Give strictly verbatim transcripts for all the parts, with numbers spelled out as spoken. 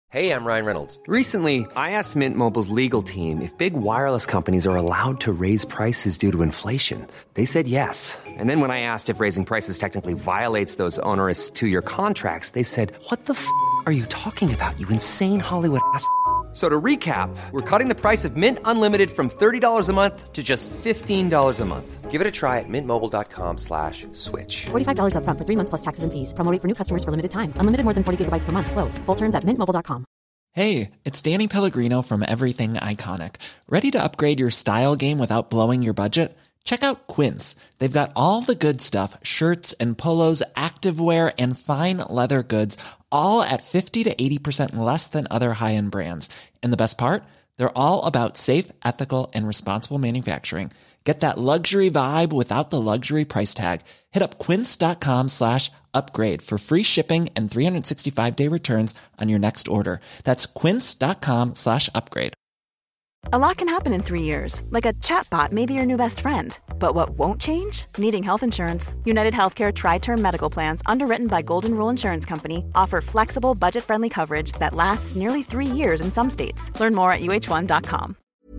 Hey, I'm Ryan Reynolds. Recently, I asked Mint Mobile's legal team if big wireless companies are allowed to raise prices due to inflation. They said yes. And then when I asked if raising prices technically violates those onerous two-year contracts, they said, what the f*** are you talking about, you insane Hollywood ass f- So to recap, we're cutting the price of Mint Unlimited from thirty dollars a month to just fifteen dollars a month. Give it a try at mintmobile.com slash switch. forty-five dollars up front for three months plus taxes and fees. Promo rate for new customers for limited time. Unlimited more than forty gigabytes per month. Slows full terms at mint mobile dot com. Hey, it's Danny Pellegrino from Everything Iconic. Ready to upgrade your style game without blowing your budget? Check out Quince. They've got all the good stuff, shirts and polos, activewear, and fine leather goods, all at fifty to eighty percent less than other high-end brands. And the best part? They're all about safe, ethical, and responsible manufacturing. Get that luxury vibe without the luxury price tag. Hit up quince.com slash upgrade for free shipping and three sixty-five day returns on your next order. That's quince.com slash upgrade. A lot can happen in three years, like a chatbot may be your new best friend. But what won't change? Needing health insurance. United Healthcare Tri-Term Medical Plans, underwritten by Golden Rule Insurance Company, offer flexible, budget-friendly coverage that lasts nearly three years in some states. Learn more at U H one dot com.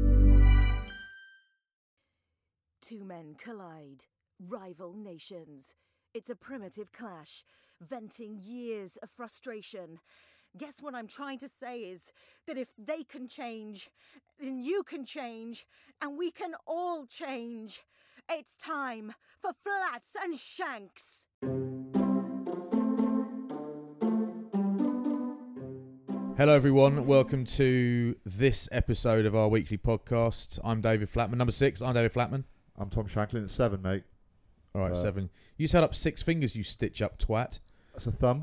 Two men collide, rival nations. It's a primitive clash, venting years of frustration. Guess what I'm trying to say is that if they can change, then you can change, and we can all change. It's time for Flats and Shanks. Hello everyone, welcome to this episode of our weekly podcast. I'm David Flatman, number six, I'm David Flatman. I'm Tom Shanklin at seven, mate. Alright, uh, seven. You just held up six fingers, you stitch up twat. That's a thumb.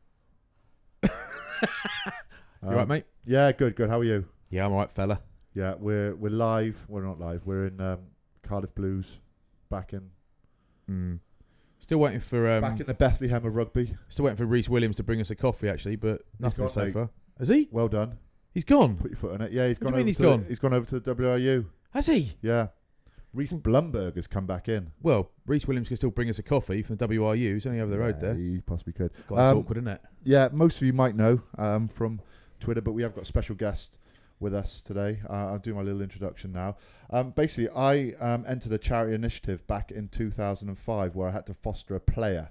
You um, right, mate? Yeah, good, good. How are you? Yeah, I'm alright, fella. Yeah, we're we're live. We're not live. We're in um, Cardiff Blues, back in. Mm. Still waiting for um, back in the Bethlehem of rugby. Still waiting for Rhys Williams to bring us a coffee, actually, but nothing gone, so mate. far. Has he? Well done. He's gone. Put your foot on it. Yeah, he's what gone. Do you over mean he's to gone? The, he's gone over to the W R U. Has he? Yeah. Rhys Blumberg has come back in. Well, Rhys Williams can still bring us a coffee from W R U. He's only over the yeah, road there. He possibly could. God, it's um, awkward, isn't it? Yeah, most of you might know um, from Twitter, but we have got a special guest with us today. Uh, I'll do my little introduction now. Um, basically, I um, entered a charity initiative back in two thousand five where I had to foster a player.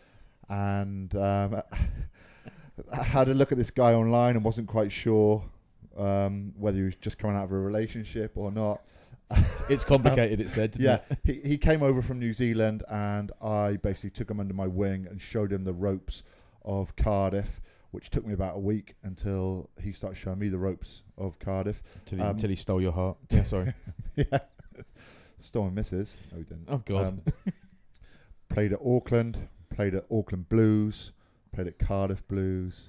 And um, I had a look at this guy online and wasn't quite sure um, whether he was just coming out of a relationship or not. It's complicated, um, it said, didn't yeah, it? he, he came over from New Zealand and I basically took him under my wing and showed him the ropes of Cardiff, which took me about a week until he started showing me the ropes of Cardiff. Until he, um, until he stole your heart. Yeah, sorry. yeah. Stole my missus. No, he didn't. Oh, God. Um, played at Auckland, played at Auckland Blues, played at Cardiff Blues,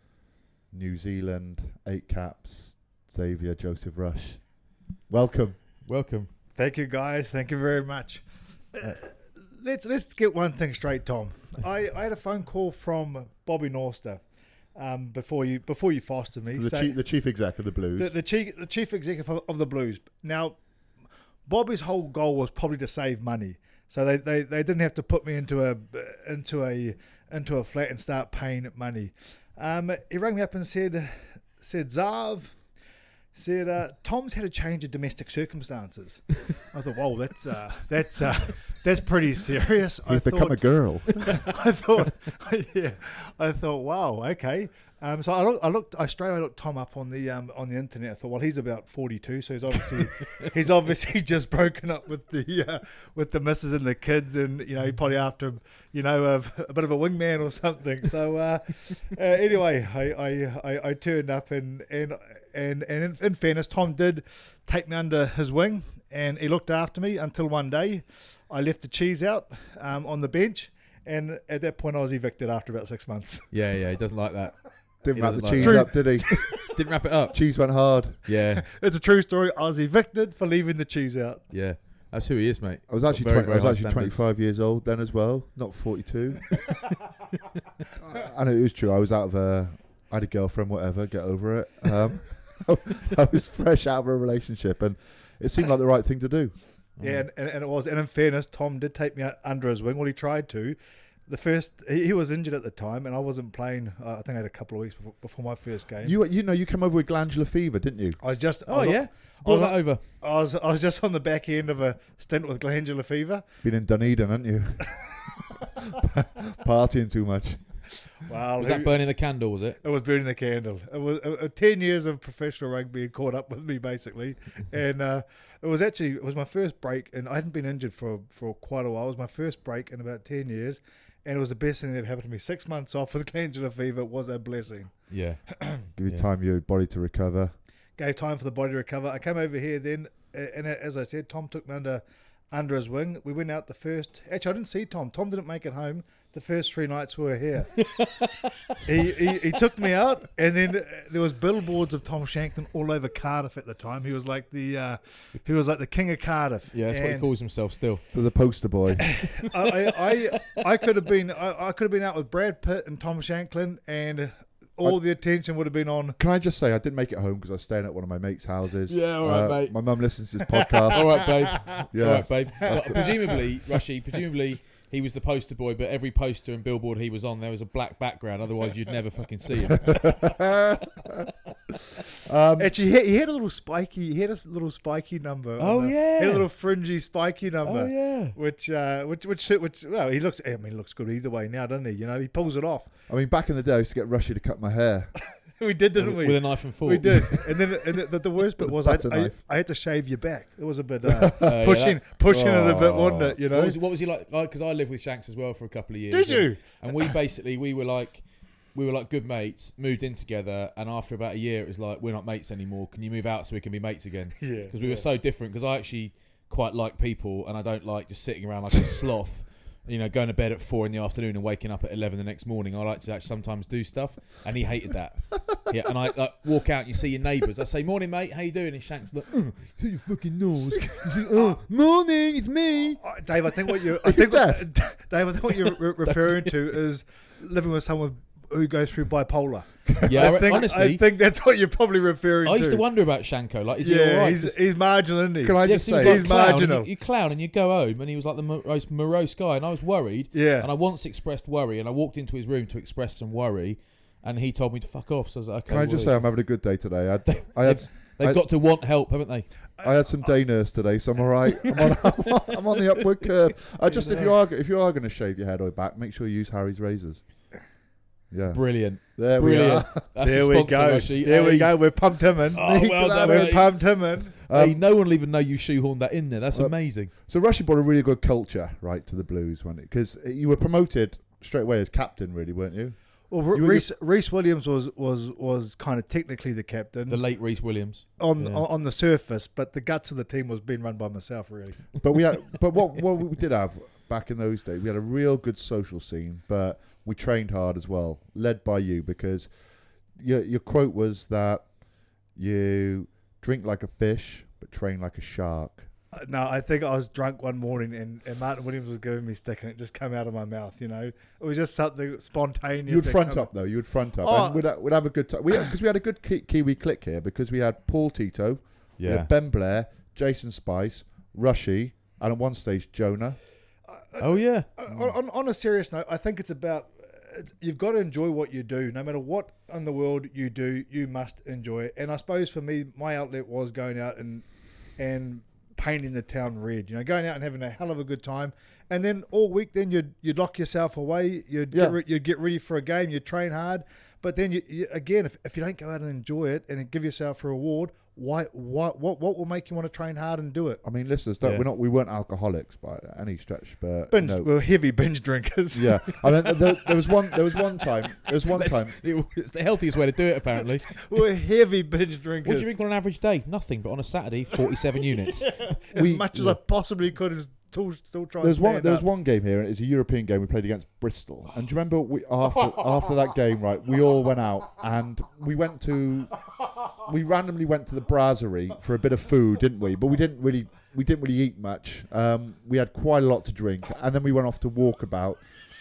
New Zealand, eight caps, Xavier Joseph Rush. Welcome. Welcome. Thank you, guys. Thank you very much. Uh, let's let's get one thing straight, Tom. I, I had a phone call from Bobby Norster um, before you before you fostered me. So the, say, chief, the chief exec of the Blues. The, the chief the chief executive of, of the Blues. Now, Bobby's whole goal was probably to save money, so they, they, they didn't have to put me into a into a into a flat and start paying money. Um, he rang me up and said said Zav. Said uh, Tom's had a change of domestic circumstances. I thought, whoa, that's uh, that's uh, that's pretty serious. He's I become thought, a girl. I thought, yeah, I thought, wow, okay. Um, so I looked, I looked, I straight away looked Tom up on the um, on the internet. I thought, well, he's about forty-two, so he's obviously he's obviously just broken up with the uh, with the missus and the kids, and you know, he probably after you know a, a bit of a wingman or something. So uh, uh, anyway, I, I, I, I turned up and and. And and in, in fairness, Tom did take me under his wing, and he looked after me until one day I left the cheese out um, on the bench, and at that point I was evicted after about six months. Yeah, yeah, he doesn't like that. Didn't He wrap the doesn't cheese like up, did he? Didn't wrap it up. Cheese went hard. Yeah, It's a true story. I was evicted for leaving the cheese out. yeah. That's who he is, mate. I was Got actually very, twenty, very I was high actually standards. twenty-five years old then as well, not forty-two. I know it was true. I was out of a, I had a girlfriend, whatever. Get over it. Um, I was fresh out of a relationship, and it seemed like the right thing to do. Yeah, and, and, and it was. And in fairness, Tom did take me out under his wing. Well, he tried to, The first, he, he was injured at the time, and I wasn't playing. Uh, I think I had a couple of weeks before, before my first game. You you know you came over with glandular fever, didn't you? I was just. Oh I was, yeah, I brought was, that over. I was I was just on the back end of a stint with glandular fever. Been in Dunedin, haven't you? Partying too much. Wow, Was who- that burning the candle? Was it? It was burning the candle. It was uh, uh, ten years of professional rugby had caught up with me basically, and uh, it was actually it was my first break, and I hadn't been injured for for quite a while. It was my first break in about ten years, and it was the best thing that ever happened to me. Six months off with glandular fever was a blessing. Yeah. Give you Yeah. time, your body to recover. Gave time for the body to recover. I came over here then, uh, and uh, as I said, Tom took me under under his wing. We went out the first. Actually, I didn't see Tom. Tom didn't make it home the first three nights we were here. he, he he took me out, and then uh, there was billboards of Tom Shankland all over Cardiff at the time. He was like the uh, he was like the king of Cardiff. Yeah, that's what he And calls himself still. The poster boy. I, I, I I could have been I, I could have been out with Brad Pitt and Tom Shanklin, and all I- the attention would have been on. Can I just say I didn't make it home because I was staying at one of my mates' houses. Yeah, all right, Uh, mate. My mum listens to this podcast. All right, babe. Yeah. All right, babe. But presumably, Rushy, presumably he was the poster boy, but every poster and billboard he was on, there was a black background. Otherwise, you'd never fucking see him. Um, Actually, he had, he had a little spiky. He had a little spiky number. Oh, on the- yeah. he had a little fringy spiky number. Oh, yeah. Which, uh, which, which, which, well, he looks. I mean, he looks good either way now, doesn't he? You know, he pulls it off. I mean, back in the day, I used to get Rushy to cut my hair. We did, didn't we? With a knife and fork. We did. And then, and the, the worst bit With a was I, butter I, knife. I had to shave your back. It was a bit uh, yeah, pushing, that- pushing it a bit, wasn't Oh. it? You know. What was, what was he like? Because I lived with Shanks as well for a couple of years. Did you? And, and we basically we were like we were like good mates. Moved in together, and after about a year, it was like we're not mates anymore. Can you move out so we can be mates again? Yeah, Because we yeah. were so different. Because I actually quite like people, and I don't like just sitting around like a sloth. You know, going to bed at four in the afternoon and waking up at eleven the next morning. I like to actually sometimes do stuff, and he hated that. Yeah, and I like, walk out and you see your neighbours. I say, "Morning, mate. How you doing?" And Shanks like, "Oh, see your fucking nose." You say, "Oh, morning. It's me." Uh, Dave, I think what you're, Are I you think, deaf? Dave, I think what you're re- referring to is living with someone who goes through bipolar. Yeah, I think, honestly, I think that's what you're probably referring I to. used to wonder about Shanko. Like, is he yeah, all right? he's, 'Cause- he's marginal, isn't he? Can I Yeah, just 'cause he was say, like He's clown, and marginal. You, you clown and you go home, and he was like the mo- most morose guy, and I was worried. Yeah. And I once expressed worry, and I walked into his room to express some worry, and he told me to fuck off. So I was like, okay. can I just say well, I'm having a good day today? I, had- I had they've I- got to want help, haven't they? I had some day nurse today, so I'm all right. I'm on, I'm on, I'm on the upward curve. I just if you are if you are going to shave your head or back, make sure you use Harry's razors. Yeah, Brilliant. there Brilliant. we are. That's there the we sponsor, go. Rushy. There we Hey. go. We've pumped him in. Oh, well done, We've mate. pumped him in. Hey, Um, no one will even know you shoehorned that in there. That's Well, amazing. So Rushy brought a really good culture, right, to the Blues, wasn't it? Because you were promoted straight away as captain, really, weren't you? Well, You were- Reese, Reese Williams was, was, was kind of technically the captain The late Reese Williams. on, yeah. on on the surface, but the guts of the team was being run by myself, really. But we had, but what what we did have back in those days, we had a real good social scene, but we trained hard as well, led by you, because your your quote was that you drink like a fish but train like a shark. Uh, No, I think I was drunk one morning and, and Martin Williams was giving me stick and it just came out of my mouth, you know. It was just something spontaneous. You would that front come- up though. You would front up, Oh. and we'd, we'd have a good time. We because we had a good Ki- Kiwi clique here because we had Paul Tito, we Yeah. had Ben Blair, Jason Spice, Rushy, and at one stage Jonah. Oh, yeah. Uh, on, on a serious note, I think it's about uh, you've got to enjoy what you do. No matter what in the world you do, you must enjoy it. And I suppose for me, my outlet was going out and and painting the town red. You know, going out and having a hell of a good time. And then all week, then you'd you'd lock yourself away. You'd Yeah. get re- you'd get ready for a game. You'd train hard. But then you, you again, if if you don't go out and enjoy it and give yourself a reward, why why what what will make you want to train hard and do it? I mean, listeners, don't, Yeah. we're not we weren't alcoholics by any stretch, but Binge, no. we're heavy binge drinkers. Yeah, I mean, there, there was one. There was one time. There was one Let's- time. It's the healthiest way to do it, apparently. We're heavy binge drinkers. What do you drink on an average day? Nothing, but on a Saturday, forty-seven units. As We- much as yeah. I possibly could, is still still trying There's to one. stand There was up. one game here. and It's a European game. We played against Bristol. And do you remember we after after that game, right? We all went out and we went to. We randomly went to the brasserie for a bit of food, didn't we? But we didn't really. We didn't really eat much. Um, we had quite a lot to drink, and then we went off to walkabout.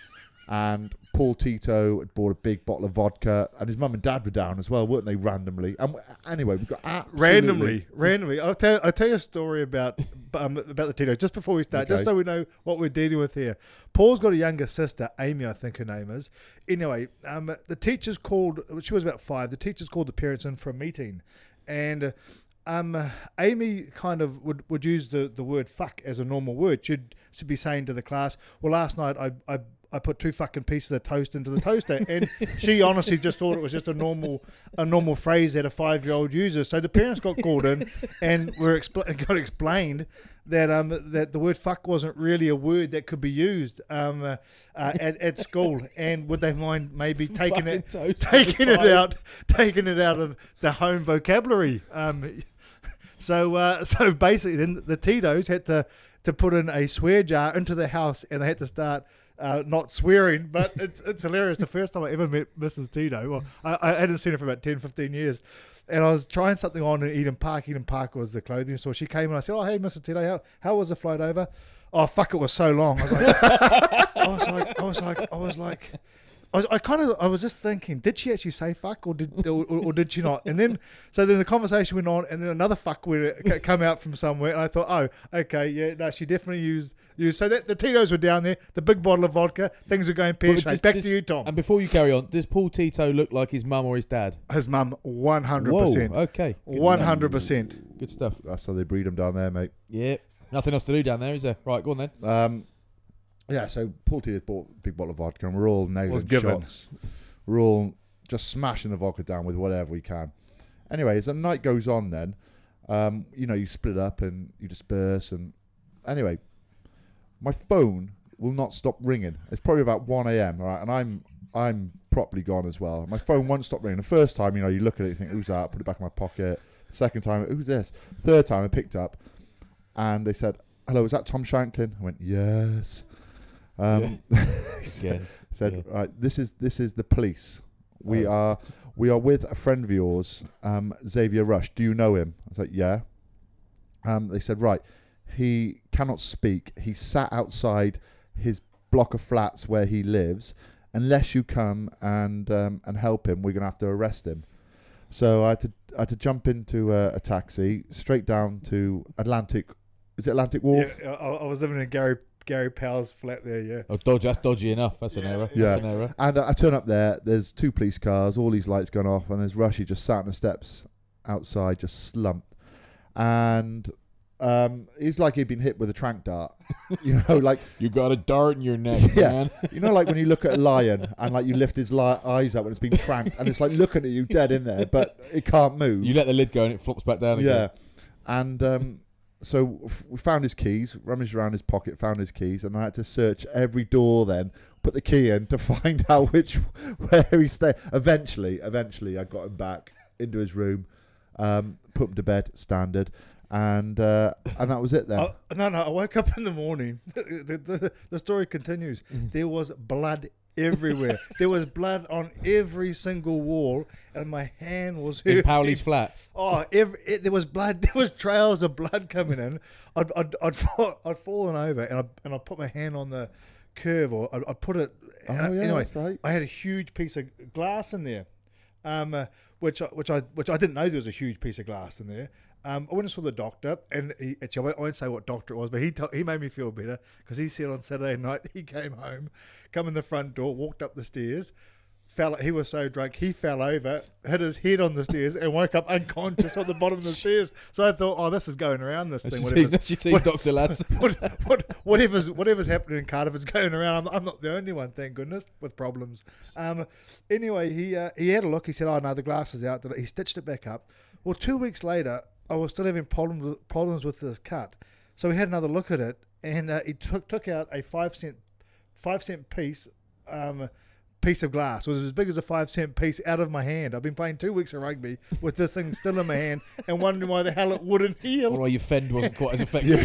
and Paul Tito had bought a big bottle of vodka, and his mum and dad were down as well, weren't they? Randomly. And anyway, we got absolutely randomly, randomly. I'll tell I'll tell you a story about um, about the Tito's just before we start, Okay. just so we know what we're dealing with here. Paul's got a younger sister, Amy, I think her name is. Anyway, um, the teachers called. She was about five. The teachers called the parents in for a meeting, and. Uh, Um, uh, Amy kind of would, would use the, the word fuck as a normal word. She'd, she'd be saying to the class, well, last night I, I I put two fucking pieces of toast into the toaster. And she honestly just thought it was just a normal a normal phrase that a five-year-old uses. So the parents got called in and were expl- got explained that um that the word fuck wasn't really a word that could be used um uh, uh, at, at school. And would they mind maybe taking it Fucking toast taking to it five. out taking it out of the home vocabulary? Um So, uh, so basically, then the Tito's had to, to put in a swear jar into the house, and they had to start uh, not swearing. But it's it's hilarious. The first time I ever met Missus Tito, well, I, I hadn't seen her for about ten, fifteen years, and I was trying something on in Eden Park. Eden Park was the clothing store. She came and I said, "Oh, hey, Missus Tito, how how was the flight over?" Oh, fuck, it was so long. I was like, I was like, I was like, I was like. I, was, I kind of, I was just thinking, did she actually say fuck or did or, or did she not? And then, so then the conversation went on, and then another fuck would come out from somewhere, and I thought, oh, okay, yeah, no, she definitely used used. So that, the Tito's were down there, the big bottle of vodka, things were going pear Well, shaped. just- Back just- to you, Tom. And before you carry on, does Paul Tito look like his mum or his dad? His mum, one hundred Whoa, percent, okay. Good one stuff. hundred percent. Good stuff. That's how they breed them down there, mate. Yep. Nothing else to do down there, is there? Right, go on then. Um, yeah, so Paul Tito bought a big bottle of vodka, and we're all nailing Was given. shots. We're all just smashing the vodka down with whatever we can. Anyway, as the night goes on then, um, you know, you split up and you disperse. And anyway, my phone will not stop ringing. It's probably about one a.m., right? And I'm I'm properly gone as well. My phone won't stop ringing. The first time, you know, you look at it, you think, who's that? Put it back in my pocket. Second time, who's this? Third time, I picked up, and they said, hello, is that Tom Shanklin? I went, yes. Um, Again. said, Yeah. right, this is this is the police. We Oh. are we are with a friend of yours, um, Xavier Rush. Do you know him? I was like, yeah. Um, they said, right, he cannot speak. He sat outside his block of flats where he lives. Unless you come and um, and help him, we're gonna have to arrest him. So I had to I had to jump into a, a taxi straight down to Atlantic. Is it Atlantic Wharf? Yeah, I, I was living in Gary Gary Powell's flat there. Yeah. Oh, dodgy, that's dodgy enough. That's an error. Yeah. That's an error. And uh, I turn up there, there's two police cars, all these lights going off, and there's Rushy just sat on the steps outside, just slumped. And um, he's like he'd been hit with a trank dart. You know, like, You got a dart in your neck, yeah. man. You know, like when you look at a lion and like you lift his li- eyes up when it's been tranked, and it's like looking at you dead in there, but it can't move. You let the lid go and it flops back down Yeah. again. And um, so f- we found his keys, rummaged around his pocket, found his keys, and I had to search every door then, put the key in to find out which where he stayed. Eventually, eventually I got him back into his room, um, put him to bed, standard, and uh, and that was it then. Oh, no, no. I woke up in the morning. the, the, the story continues. There was blood everywhere. There was blood on every single wall, and my hand was In hurting. Powley's flat. Oh, every, it, there was blood. There was trails of blood coming in. I'd I'd I'd, fall, I'd fallen over, and I and I put my hand on the curve, or I I put it. Oh, and I- yeah, anyway, that's right. I had a huge piece of glass in there, um, uh, which I, which I which I didn't know there was a huge piece of glass in there. Um, I went and saw the doctor, and he, actually, I won't, I won't say what doctor it was, but he to, he made me feel better because he said on Saturday night he came home, come in the front door, walked up the stairs, fell. He was so drunk he fell over, hit his head on the stairs, and woke up unconscious on the bottom of the stairs. So I thought, oh, this is going around. This That's thing, your team, whatever's, that's your team what- doctor, lads. what, what, whatever's whatever's happening in Cardiff is going around. I'm, I'm not the only one, thank goodness, with problems. Um, anyway, he uh, he had a look. He said, "Oh no, the glass is out." He stitched it back up. Well, two weeks later, I was still having problems with, problems with this cut. So we had another look at it, and uh, he took took out a five cent five cent piece. Um, piece of glass. It was as big as a five cent piece out of my hand. I've been playing two weeks of rugby with this thing still in my hand and wondering why the hell it wouldn't heal. Why your fend wasn't quite as effective.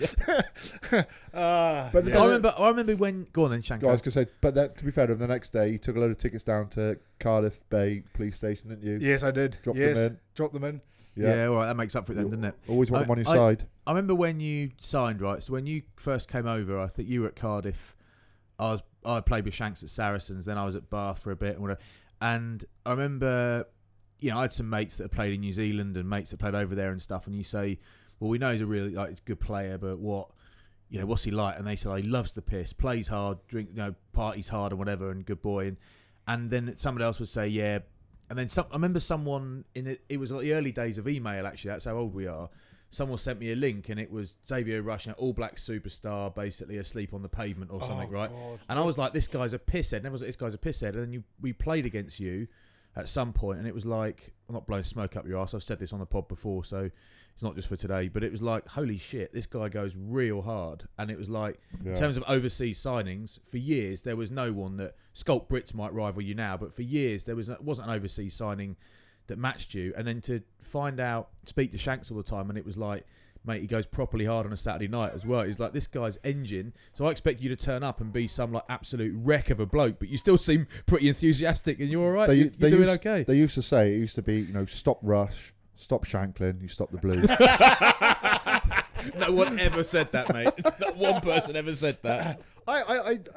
Ah, But I remember. I remember when. Go on then, I Shanko. was going to say, but that, to be fair to him, the next day he took a load of tickets down to Cardiff Bay Police Station, didn't you? yes, I did. Dropped yes, them in. dropped them in. Yeah, all right, that makes up for it then, doesn't it? Always want I- them on your I- side. I remember when you signed, right? So when you first came over, I think you were at Cardiff. I was I played with Shanks at Saracens, then I was at Bath for a bit, and whatever. And I remember, you know, I had some mates that had played in New Zealand and mates that played over there and stuff. And you say, well, we know he's a really like good player, but what, you know, what's he like? And they said, oh, he loves the piss, plays hard, drink, you know, parties hard and whatever, and good boy. And and then somebody else would say, yeah. And then some, I remember someone in it. It was like the early days of email. Actually, that's how old we are. Someone sent me a link, and it was Xavier Rush, All Black superstar, basically asleep on the pavement or something, Oh, right? God. And I was like, this guy's a pisshead. And everyone was like, this guy's a pisshead. And then you, we played against you at some point, and it was like, I'm not blowing smoke up your ass. I've said this on the pod before, so it's not just for today. But it was like, holy shit, this guy goes real hard. And it was like, Yeah. in terms of overseas signings, for years there was no one that Sculpt Brits might rival you now, but for years there was wasn't an overseas signing that matched you. And then to find out, speak to Shanks all the time, and it was like, mate, he goes properly hard on a Saturday night as well. He's like, this guy's engine. So I expect you to turn up and be some like absolute wreck of a bloke, but you still seem pretty enthusiastic, and you're all right. They, You're, they you're doing used, okay. They used to say, it used to be, you know, stop Rush, stop Shanklin, you stop the Blues. No one ever said that, mate. Not one person ever said that. I, I, I,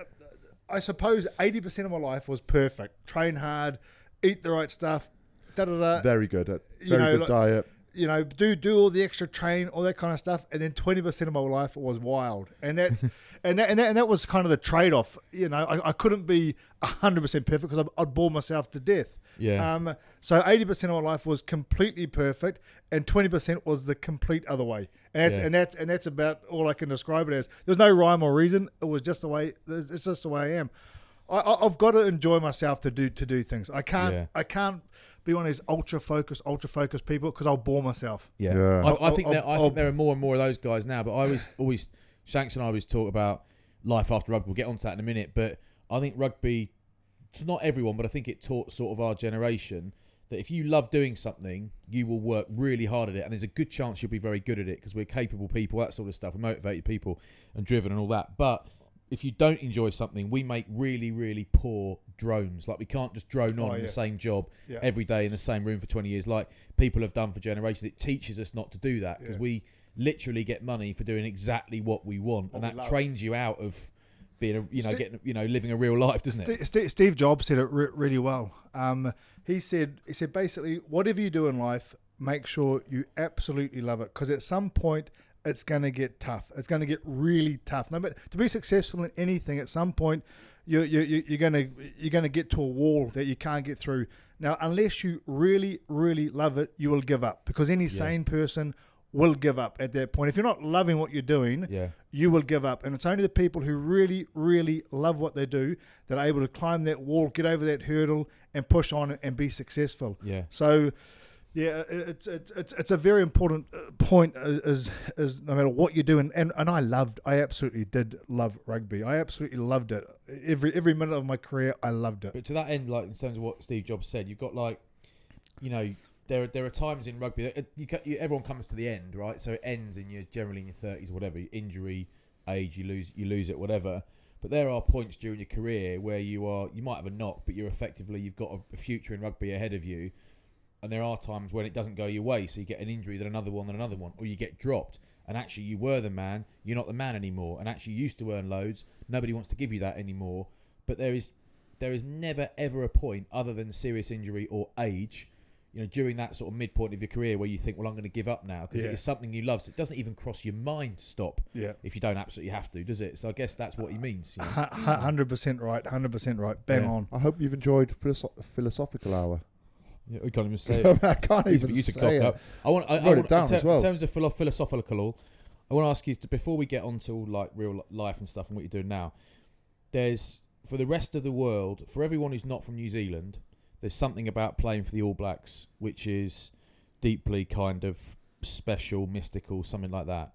I suppose eighty percent of my life was perfect. Train hard, eat the right stuff, da da da. Very good. At, You very know, good like- diet. You know, do do all the extra train, all that kind of stuff, and then twenty percent of my life was wild, and that's and that, and that and that was kind of the trade off. You know, I, I couldn't be hundred percent perfect because I'd, I'd bore myself to death. Yeah. Um. So eighty percent of my life was completely perfect, and twenty percent was the complete other way. And that's Yeah. and that's and that's about all I can describe it as. There's no rhyme or reason. It was just the way. It's just the way I am. I, I, I've got to enjoy myself to do to do things. I can't. Yeah. I can't be one of these ultra focused, ultra focused people because I'll bore myself. Yeah, Yeah. I, I think I'll- there, I I'll- think there are more and more of those guys now. But I always, always, Shanks and I always talk about life after rugby. We'll get onto that in a minute. But I think rugby, to not everyone, but I think it taught sort of our generation that if you love doing something, you will work really hard at it, and there's a good chance you'll be very good at it because we're capable people, that sort of stuff. We're motivated people and driven and all that. But if you don't enjoy something, we make really, really poor drones. Like we can't just drone on Oh, in yeah. the same job Yeah. every day in the same room for twenty years, like people have done for generations. It teaches us not to do that because Yeah. we literally get money for doing exactly what we want, and we that love. trains you out of being, a, you know, Steve- getting, you know, living a real life, doesn't it? Steve, Steve, Steve Jobs said it re- really well. Um, he said, he said basically, whatever you do in life, make sure you absolutely love it, because at some point it's going to get tough. It's going to get really tough. No, but to be successful in anything, at some point you you you you're going to you're going to get to a wall that you can't get through. Now, unless you really really love it, you will give up, because any sane person will give up at that point. If you're not loving what you're doing, Yeah. you will give up. And it's only the people who really, really love what they do that are able to climb that wall, get over that hurdle, and push on and be successful. Yeah. So, yeah, it's it's it's, it's a very important uh, point. Is is no matter what you do, and, and and I loved, I absolutely did love rugby. I absolutely loved it. Every every minute of my career, I loved it. But to that end, like in terms of what Steve Jobs said, you've got like, you know, there there are times in rugby that you, ca- you everyone comes to the end, right? So it ends in your generally in your thirties or whatever, injury, age, you lose you lose it, whatever. But there are points during your career where you are you might have a knock, but you're effectively you've got a, a future in rugby ahead of you. And there are times when it doesn't go your way, so you get an injury, then another one, then another one, or you get dropped. And actually, you were the man, you're not the man anymore. And actually, you used to earn loads. Nobody wants to give you that anymore. But there is, there is never ever a point other than serious injury or age, you know, during that sort of midpoint of your career where you think, well, I'm going to give up now because Yeah. it is something you love. So it doesn't even cross your mind to stop. Yeah. If you don't absolutely have to, does it? So I guess that's what he means. You know? Hundred percent right. Hundred percent right. Bang Yeah. on. I hope you've enjoyed philosoph- philosophical hour. Yeah, we can't even say it. I can't Easy even for you to say cock it. up. I want. I, I Wrote it want down in, ter- as well. in terms of philo- philosophical, I want to ask you to, before we get on to like real li- life and stuff and what you're doing now. There's for the rest of the world, for everyone who's not from New Zealand, there's something about playing for the All Blacks which is deeply kind of special, mystical, something like that.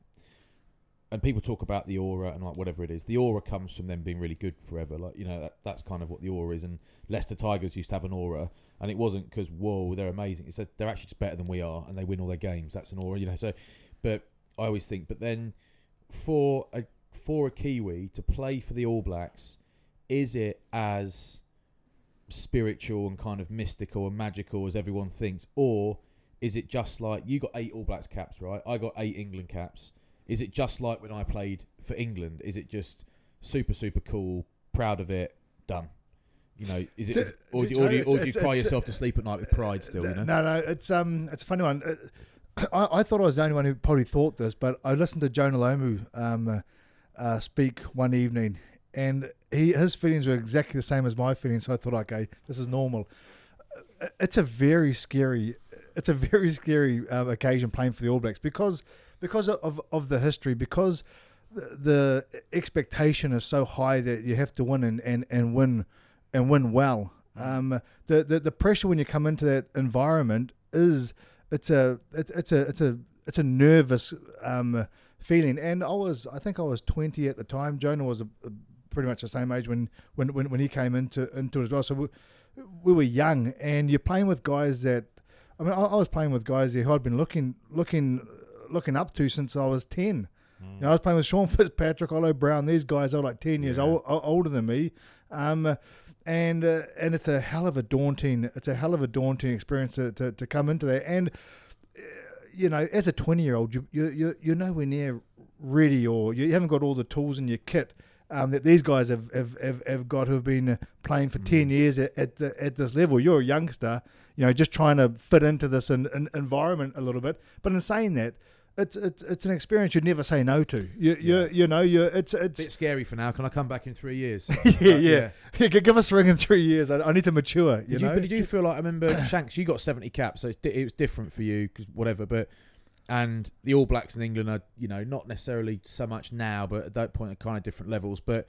And people talk about the aura and like whatever it is. The aura comes from them being really good forever. Like, you know, that, that's kind of what the aura is. And Leicester Tigers used to have an aura, and it wasn't because, whoa, they're amazing. It's that they're actually just better than we are, and they win all their games. That's an aura, you know. So, but I always think, but then for a for a Kiwi to play for the All Blacks, is it as spiritual and kind of mystical and magical as everyone thinks, or is it just like you got eight All Blacks caps, right? I got eight England caps. Is it just like when I played for England? Is it just super, super cool, proud of it, done. You know, is it, Do- is, or, do do, you or, know, do you, or do you it's- cry it's- yourself to sleep at night with pride still? You know, No, no, it's um, it's a funny one. Uh, I, I thought I was the only one who probably thought this, but I listened to Jonah Lomu um, uh, uh, speak one evening, and he his feelings were exactly the same as my feelings. So I thought, okay, this is normal. Uh, It's a very scary, it's a very scary um, occasion playing for the All Blacks because because of of the history, because the, the expectation is so high that you have to win and, and, and win and win well. Um, the, the the pressure when you come into that environment is it's a it's, it's a it's a it's a nervous um, feeling. And I was I think I was twenty at the time. Jonah was a, a pretty much the same age when when, when, when he came into into it as well. So we, we were young, and you're playing with guys that I mean I, I was playing with guys who I'd been looking looking looking up to since I was ten. Mm. You know, I was playing with Sean Fitzpatrick, Olo Brown. These guys are like ten years yeah. old, older than me. Um, And uh, and it's a hell of a daunting it's a hell of a daunting experience to, to, to come into that. And uh, you know, as a twenty year old, you you you you're nowhere near ready, or you haven't got all the tools in your kit um, that these guys have have, have, have got who have been playing for mm. ten years at at, the, at this level. You're a youngster, you know, just trying to fit into this in, in environment a little bit. But in saying that, It's it's it's an experience you'd never say no to. You you yeah. you know you it's it's a bit scary for now. Can I come back in three years? yeah, yeah, yeah. Give us a ring in three years. I, I need to mature. You did know. You, but did you feel like I remember Shanks? You got seventy caps, so it's di- it was different for you because whatever. But and the All Blacks in England are you know not necessarily so much now, but at that point are kind of different levels. But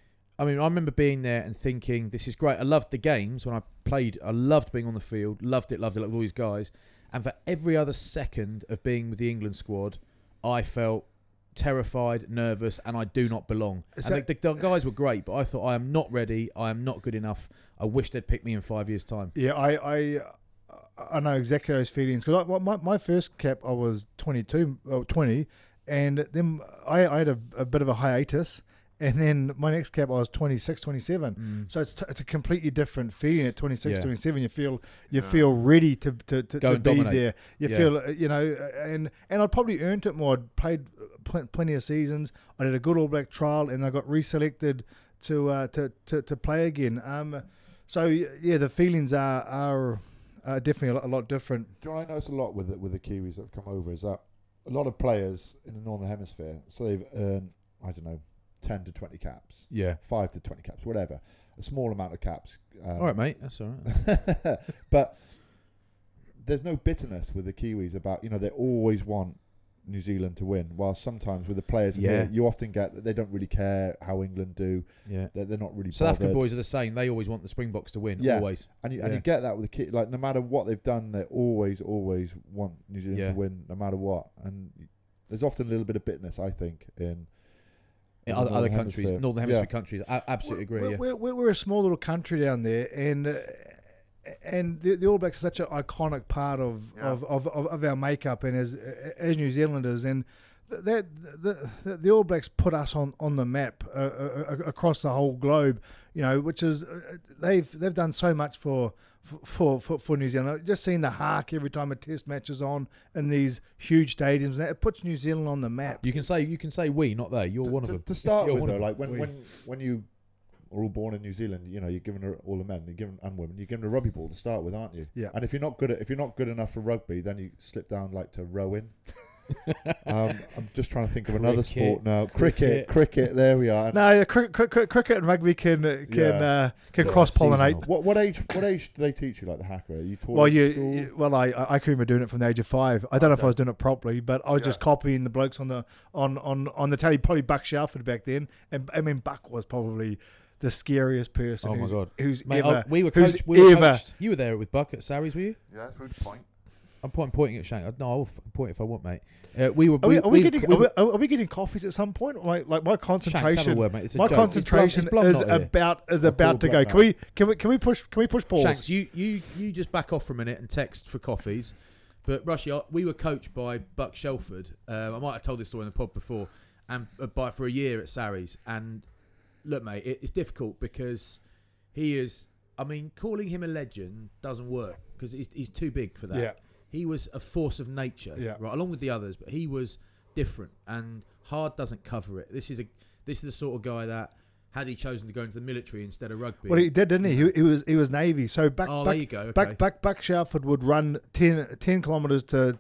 I mean, I remember being there and thinking, this is great. I loved the games when I played. I loved being on the field. Loved it. Loved it. Loved all these guys. And for every other second of being with the England squad, I felt terrified, nervous, and I do not belong. Is and that, the, the, the guys were great, but I thought, I am not ready. I am not good enough. I wish they'd pick me in five years' time. Yeah, I I, I know exactly those feelings. Because my, my first cap, I was twenty-two, or twenty, and then I, I had a, a bit of a hiatus. And then my next cap, I was twenty-six, twenty-seven. Mm. So it's t- it's a completely different feeling at twenty-six, yeah. twenty-seven. You feel you yeah. feel ready to to, to, Go to and be dominate. there. You yeah. feel, you know, and, and I'd probably earned it more. I'd played pl- plenty of seasons. I did a good All Black trial, and I got reselected to uh, to, to to play again. Um, so yeah, the feelings are are, are definitely a lot, a lot different. Do you know, I notice a lot with the, with the Kiwis that have come over is that a lot of players in the Northern Hemisphere, so they've earned, I don't know, ten to twenty caps, yeah, five to twenty caps, whatever, a small amount of caps. Um, all right, mate, that's all right. But there's no bitterness with the Kiwis about, you know, they always want New Zealand to win. While sometimes with the players, yeah, here, you often get that they don't really care how England do. Yeah, they're, they're not really. South bothered. African boys are the same. They always want the Springboks to win. Yeah. Always, and you yeah. and you get that with the kid. Like no matter what they've done, they always always want New Zealand yeah. to win, no matter what. And there's often a little bit of bitterness, I think, in. In other, other countries, Hemisphere. Northern Hemisphere yeah. countries, I absolutely agree. We're, yeah. we're, we're, we're a small little country down there, and uh, and the, the All Blacks are such an iconic part of, yeah. of, of, of, of our makeup, and as as New Zealanders, and that the, the the All Blacks put us on, on the map uh, uh, across the whole globe, you know, which is uh, they've they've done so much for. For, for for New Zealand, I've just seeing the hark every time a Test match is on in these huge stadiums, and it puts New Zealand on the map. You can say you can say we, not they. You're to, one to, of them. To start You're with, though, them. like when, we. when when you are all born in New Zealand, you know, you're given all the men, you're given and women, you're given a rugby ball to start with, aren't you? Yeah. And if you're not good at if you're not good enough for rugby, then you slip down like to rowing. um, I'm just trying to think of another cricket, sport now. Cricket, cricket, cricket. There we are. No, yeah, cr- cr- cr- cricket and rugby can can Yeah. uh, can Yeah, cross pollinate. seasonal. What what age what age do they teach you like the hacker? Are you taught Well, at you, school? you well, I I can remember doing it from the age of five. I don't know if I was doing it properly, but I was Yeah. just copying the blokes on the on on on the telly. Probably Buck Shelford back then, and I mean Buck was probably the scariest person. Oh my who's, god, who's Mate, ever? oh, we were who's coached. We were ever- coached. You were there with Buck at Sarries, were you? Yeah, that's a good point. I'm pointing, pointing at Shane. No, I'll point if I want, mate. Uh, we were. Are we, are we, we, getting we are, were, we, are we getting coffees at some point? Like like my Shanks, have a concentration, word, mate. It's a my joke. concentration It's Blum- is it's Blum not here. about is I'll about to pull go. Blum Can we can we can we push can we push pause? Shanks, you, you, you just back off for a minute and text for coffees. But Rushy, I- we were coached by Buck Shelford. Um, I might have told this story in the pod before, and uh, by for a year at Sarries. And look, mate, it, it's difficult because he is. I mean, calling him a legend doesn't work because he's, he's too big for that. Yeah. He was a force of nature, Yeah. right, along with the others, but he was different, and hard doesn't cover it. This is a this is the sort of guy that had he chosen to go into the military instead of rugby. Well, he did, didn't he? He, he was he was Navy. So back, Oh, back, there you go, okay. back, back, back Shelford would run ten, ten kilometres to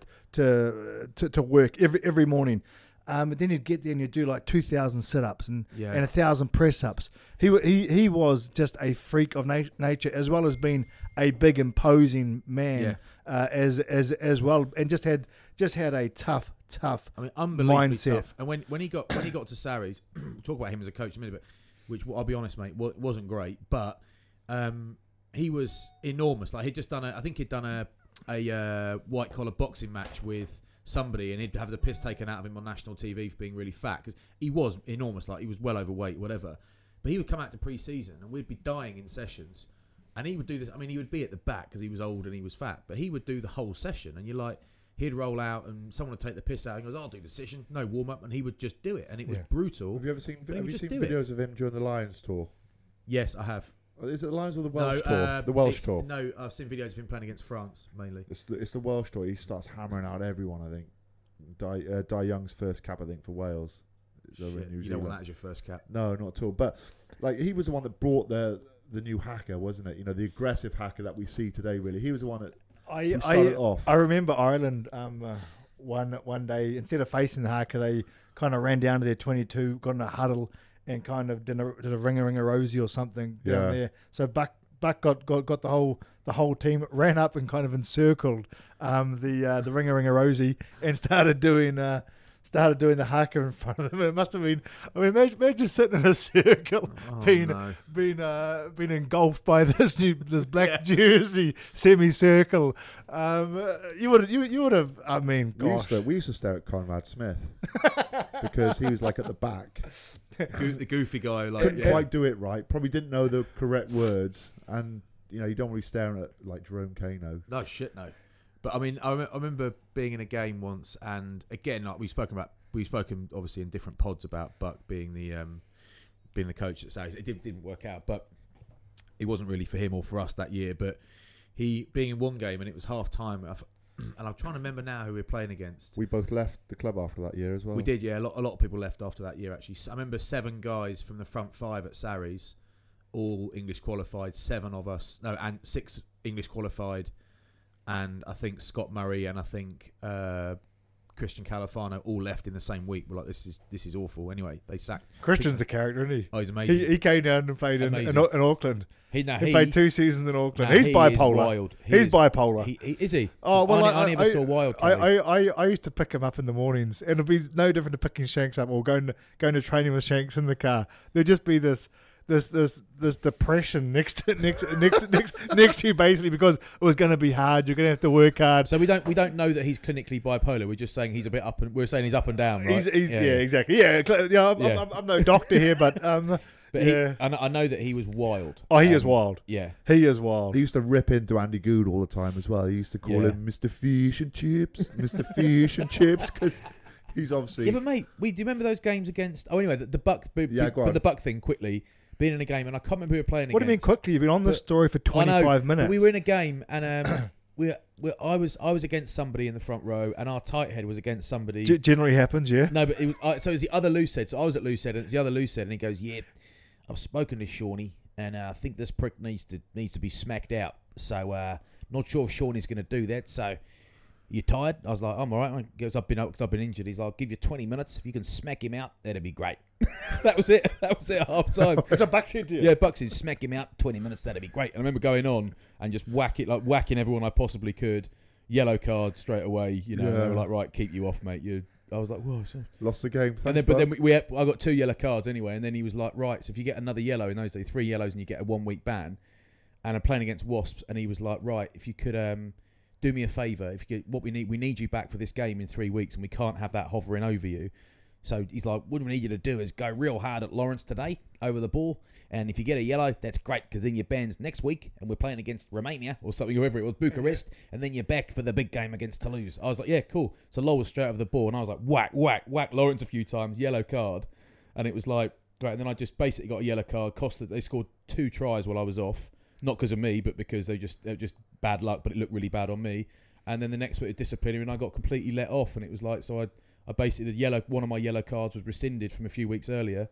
to, to to work every every morning. Um, but then you'd get there and you'd do like two thousand sit-ups and Yeah. and a thousand press-ups. He wa- he he was just a freak of nat- nature, as well as being a big, imposing man, Yeah. uh, as as as well, and just had just had a tough, tough. I mean, unbelievably mindset. tough. And when, when he got when he got to Sarries, we'll talk about him as a coach in a minute, but which I'll be honest, mate, wa- wasn't great. But um, he was enormous. Like he'd just done a, I think he'd done a a uh, white collar boxing match with somebody, and he'd have the piss taken out of him on national T V for being really fat because he was enormous. Like he was well overweight, whatever. But he would come out to pre-season, and we'd be dying in sessions, and he would do this. I mean, he would be at the back because he was old and he was fat, but he would do the whole session, and you're like. He'd roll out and someone would take the piss out and goes, I'll do the session, no warm up, and he would just do it, and it was Yeah. brutal. Have you ever seen But he Have would you just seen do it. videos of him during the Lions tour? Yes, I have. Is it the Lions or the Welsh no, tour? uh, the Welsh it's- tour. No, I've seen videos of him playing against France mainly. It's the, it's the Welsh tour. He starts hammering out everyone. I think. Di, uh, Di Young's first cap, I think, for Wales. Is over in Shit, New you don't want Zealand. that as your first cap. No, not at all. But like he was the one that brought the the new hacker, wasn't it? You know, the aggressive hacker that we see today. Really, he was the one that I who started I, it off. I remember Ireland um, uh, one one day, instead of facing the haka, they kind of ran down to their twenty-two, got in a huddle, and kind of did a, did a ringer ringer Rosie or something down Yeah. there. So Buck Buck got, got, got the whole the whole team, ran up and kind of encircled um, the uh, the ringer ringer Rosie and started doing. Uh, Started doing the haka in front of them. It must have been. I mean, imagine, imagine sitting in a circle, Oh, being no. being uh, being engulfed by this new this black jersey semicircle. Um, uh, you would you you would have. I mean, we used, gosh, to, we used to stare at Conrad Smith because he was like at the back, Go- the goofy guy, like couldn't yeah. quite do it right, probably didn't know the correct words, and you know you don't want to be staring at like Jerome Kano. No shit, no. But I mean, I, rem- I remember being in a game once, and again, like we've spoken about, we've spoken obviously in different pods about Buck being the um, being the coach at Sarries. It did, didn't work out, but it wasn't really for him or for us that year. But he being in one game and it was half time, and I'm trying to remember now who we were playing against. We both left the club after that year as well. We did, yeah. A lot, a lot of people left after that year. Actually, I remember seven guys from the front five at Sarries, all English qualified. Seven of us, no, and six English qualified. And I think Scott Murray and I think uh, Christian Califano all left in the same week. We're like, this is this is awful. Anyway, they sacked. Christian's the character, isn't he? Oh, he's amazing. He, he came down and played in, in, Amazing. in Auckland. He, no, He, he played two seasons in Auckland. no, He's he bipolar. Is wild. He He's is- bipolar. He, he, is he? Oh well, I, I, I never I, saw Wild. I, Kelly. I, I, I used to pick him up in the mornings, and it'd be no different to picking Shanks up or going to going to training with Shanks in the car. There'd just be this this this this depression next to next next next next to you, basically, because it was going to be hard. You're going to have to work hard. So we don't we don't know that he's clinically bipolar. We're just saying he's a bit up and we're saying he's up and down. Right? He's, he's yeah, exactly. Yeah, cl- yeah. I'm, Yeah. I'm, I'm no doctor here, but um, But yeah. he, and I know that he was wild. Oh, he is Um, wild. Yeah. He is wild. He used to rip into Andy Good all the time as well. He used to call Yeah. him Mister Fish and Chips, Mister Fish and Chips, because he's obviously. Yeah, but mate, we do you remember those games against? Oh, anyway, the, the Buck, b- Yeah, b- go but on. the Buck thing quickly. Being in a game, and I can't remember who we were playing What do you mean against. quickly? You've been on this But- story for I know, twenty-five but minutes. we were in a game, and um, we, we, I was I was against somebody in the front row, and our tight head was against somebody. G- generally happens, yeah. No, but it was, uh, so it was the other loose head. So I was at loose head, and it's the other loose head, and he goes, "Yeah, I've spoken to Shawnee, and uh, I think this prick needs to needs to be smacked out. So uh, not sure if Shawnee's going to do that. So you tired?" I was like, "I'm all right." He goes, "I've been I've been injured." He's like, "I'll give you twenty minutes. If you can smack him out, that'd be great." That was it. That was it at half time. It's a Bucks head, Yeah, Buxton, smack him out, twenty minutes, that'd be great. And I remember going on and just whack it, like whacking everyone I possibly could. Yellow card straight away, you know. Yeah. They were like, right, keep you off, mate. You, I was like, whoa. So. Lost the game. Thanks, And then, but then bud. we, we had, I got two yellow cards anyway. And then he was like, right, so if you get another yellow in those days, three yellows, and you get a one week ban. And I'm playing against Wasps, and he was like, right, if you could um, do me a favour, if you could, what we need, we need you back for this game in three weeks, and we can't have that hovering over you. So he's like, what we need you to do is go real hard at Lawrence today over the ball. And if you get a yellow, that's great, because then your ban's next week, and we're playing against Romania or something, whoever it was, Bucharest, and then you're back for the big game against Toulouse. I was like, yeah, cool. So Law was straight over the ball, and I was like, whack, whack, whack Lawrence a few times, yellow card. And it was like, great. And then I just basically got a yellow card. Cost that they scored two tries while I was off. Not because of me, but because they just they were just bad luck, but it looked really bad on me. And then the next bit of disciplinary, and I got completely let off. And it was like, so I, I basically, the yellow, one of my yellow cards was rescinded from a few weeks earlier.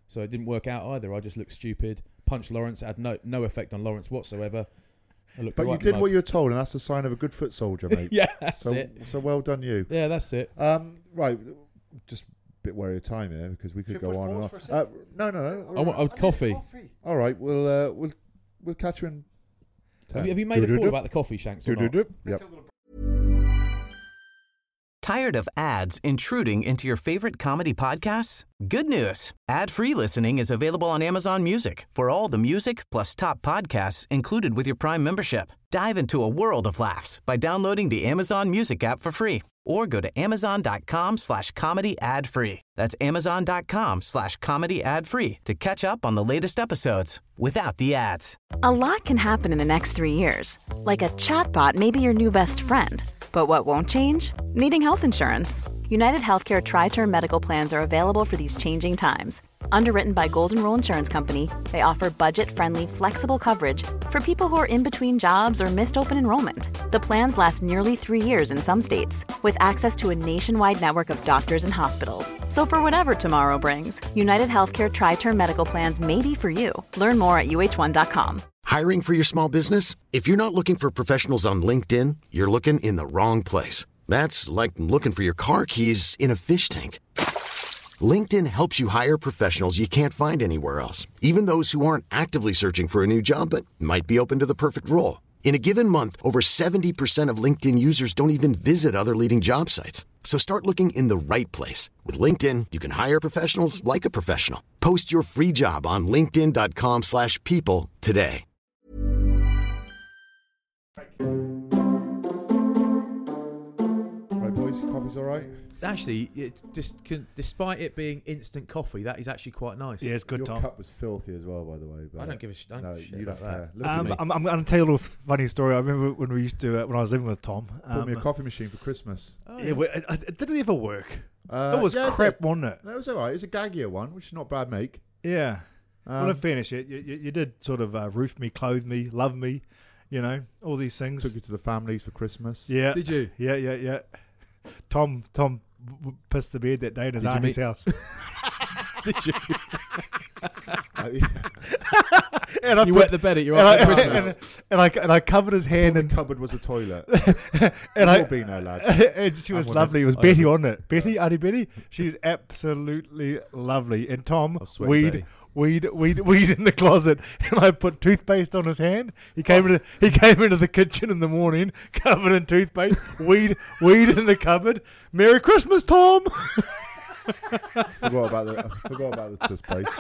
So it didn't work out either. I just looked stupid. Punched Lawrence. It had no no effect on Lawrence whatsoever. I looked But right you did mug. what you were told, and that's the sign of a good foot soldier, mate. Yeah, that's so, it. So well done, you. Yeah, that's it. Um, right, just a bit wary of time here because we could Should go we on and pause on. for a Uh, sec? no, no, no. I want, I want coffee. All right, we'll uh, we'll we'll catch you in. Have you, have you made a Do-do-do. call about the coffee, Shanks? Or not? Yep. Tired of ads intruding into your favorite comedy podcasts? Good news. Ad-free listening is available on Amazon Music for all the music plus top podcasts included with your Prime membership. Dive into a world of laughs by downloading the Amazon Music app for free or go to amazon.com slash comedy ad free. That's amazon.com slash comedy ad free to catch up on the latest episodes without the ads. A lot can happen in the next three years. Like a chatbot may be your new best friend. But what won't change? Needing health insurance. United Healthcare Tri-Term Medical Plans are available for these changing times. Underwritten by Golden Rule Insurance Company, they offer budget-friendly, flexible coverage for people who are in between jobs or missed open enrollment. The plans last nearly three years in some states, with access to a nationwide network of doctors and hospitals. So for whatever tomorrow brings, United Healthcare Tri-Term Medical Plans may be for you. Learn more at U H one dot com. Hiring for your small business? If you're not looking for professionals on LinkedIn, you're looking in the wrong place. That's like looking for your car keys in a fish tank. LinkedIn helps you hire professionals you can't find anywhere else, even those who aren't actively searching for a new job but might be open to the perfect role. In a given month, over seventy percent of LinkedIn users don't even visit other leading job sites. So start looking in the right place. With LinkedIn, you can hire professionals like a professional. Post your free job on linkedin.com slash people today. Right, boys, coffee's all right. Actually, it just can, despite it being instant coffee, that is actually quite nice. Yeah, it's good, Your Tom. cup was filthy as well, by the way. But I don't give a sh- don't no, shit you about don't that. care. Look at Um, me. I'm, I'm going to tell you a little funny story. I remember when we used to, uh, when I was living with Tom. Bought me a um, coffee machine for Christmas. Oh, yeah, we- it, it didn't ever work. Uh, it was yeah, crap, did. wasn't it? No, it was all right. It was a Gaggier one, which is not bad make. Yeah. Um, well, in fairness, you, you, you did sort of uh, roof me, clothe me, love me, you know, all these things. Took you to the families for Christmas. Yeah. Did you? Yeah, yeah, yeah. Tom, Tom w- w- pissed the bed that day in his Did you auntie's meet- house. Did you? Uh, and I You put- wet the bed at your and I, auntie's Christmas. and, and I and I covered his hand the and cupboard was a toilet. and We've I all been there, lad. and she was I'm lovely. It was I Betty wouldn't- on it. Betty, Auntie Betty. She's absolutely lovely. And Tom, Oh, sweet weed, Betty. weed, weed, weed in the closet. And I put toothpaste on his hand. He came into he came into the kitchen in the morning covered in toothpaste. weed, weed in the cupboard. Merry Christmas, Tom. forgot about the I forgot about the toothpaste.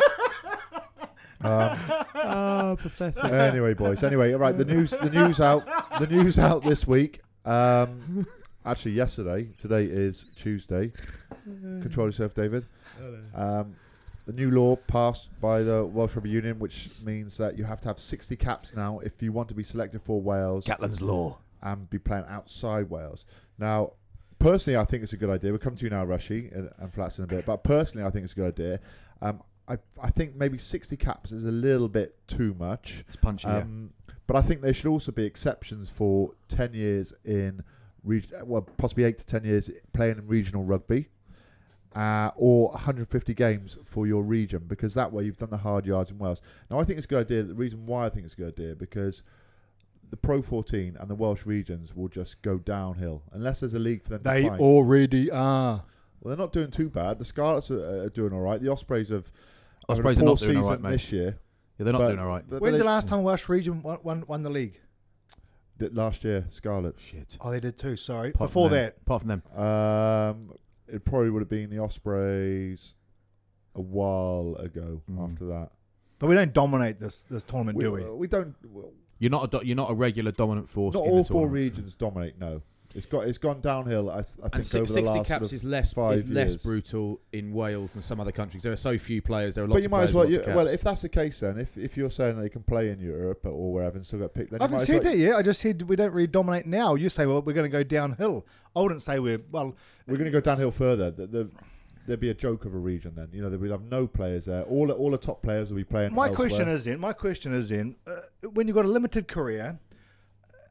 Um, Oh, pathetic. anyway, boys. Anyway, all right. The news. The news out. The news out this week. Um, actually, yesterday. Today is Tuesday. Control yourself, David. Um, the new law passed by the Welsh Rugby Union, which means that you have to have sixty caps now if you want to be selected for Wales. Gatland's law. And be playing outside Wales. Now, personally, I think it's a good idea. We'll come to you now, Rushy, and, and Flats in a bit. But personally, I think it's a good idea. Um, I, I think maybe sixty caps is a little bit too much. It's punchy, yeah. Um, but I think there should also be exceptions for ten years in, reg- well, possibly eight to ten years playing in regional rugby, uh, or one hundred fifty games for your region, because that way you've done the hard yards in Wales. Now, I think it's a good idea. The reason why I think it's a good idea, because the Pro fourteen and the Welsh regions will just go downhill unless there's a league for them They to find. already are. Well, they're not doing too bad. The Scarlets are, are doing all right. The Ospreys have having Ospreys a are poor not doing all season right, mate. this year. Yeah, they're not but- doing all right. but When's they- the last time Welsh region won, won, won the league? Did last year, Scarlets. Shit. Oh, they did too. Sorry. Apart Before from them. that, Apart from them. Um, it probably would have been the Ospreys a while ago. Mm. After that, but we don't dominate this this tournament, we, do we? we don't. Well, You're not a do- you're not a regular dominant force. not in all the four tournament. regions dominate. No, it's got it's gone downhill. I, th- I think And six, over the sixty last caps sort of is less five is less years. brutal in Wales than some other countries. There are so few players. There are lots But you of might players as well. with You, lots of well, caps. if that's the case, then if if you're saying they can play in Europe or wherever and still get picked, then I you haven't might as said well, that yet. I just said we don't really dominate now. You say, well, we're going to go downhill. I wouldn't say we're well. we're going to go downhill further. The, the, there'd be a joke of a region then. You know, we'd have no players there. All the- all the top players will be playing. My elsewhere. question is in. My question is in. Uh, when you've got a limited career,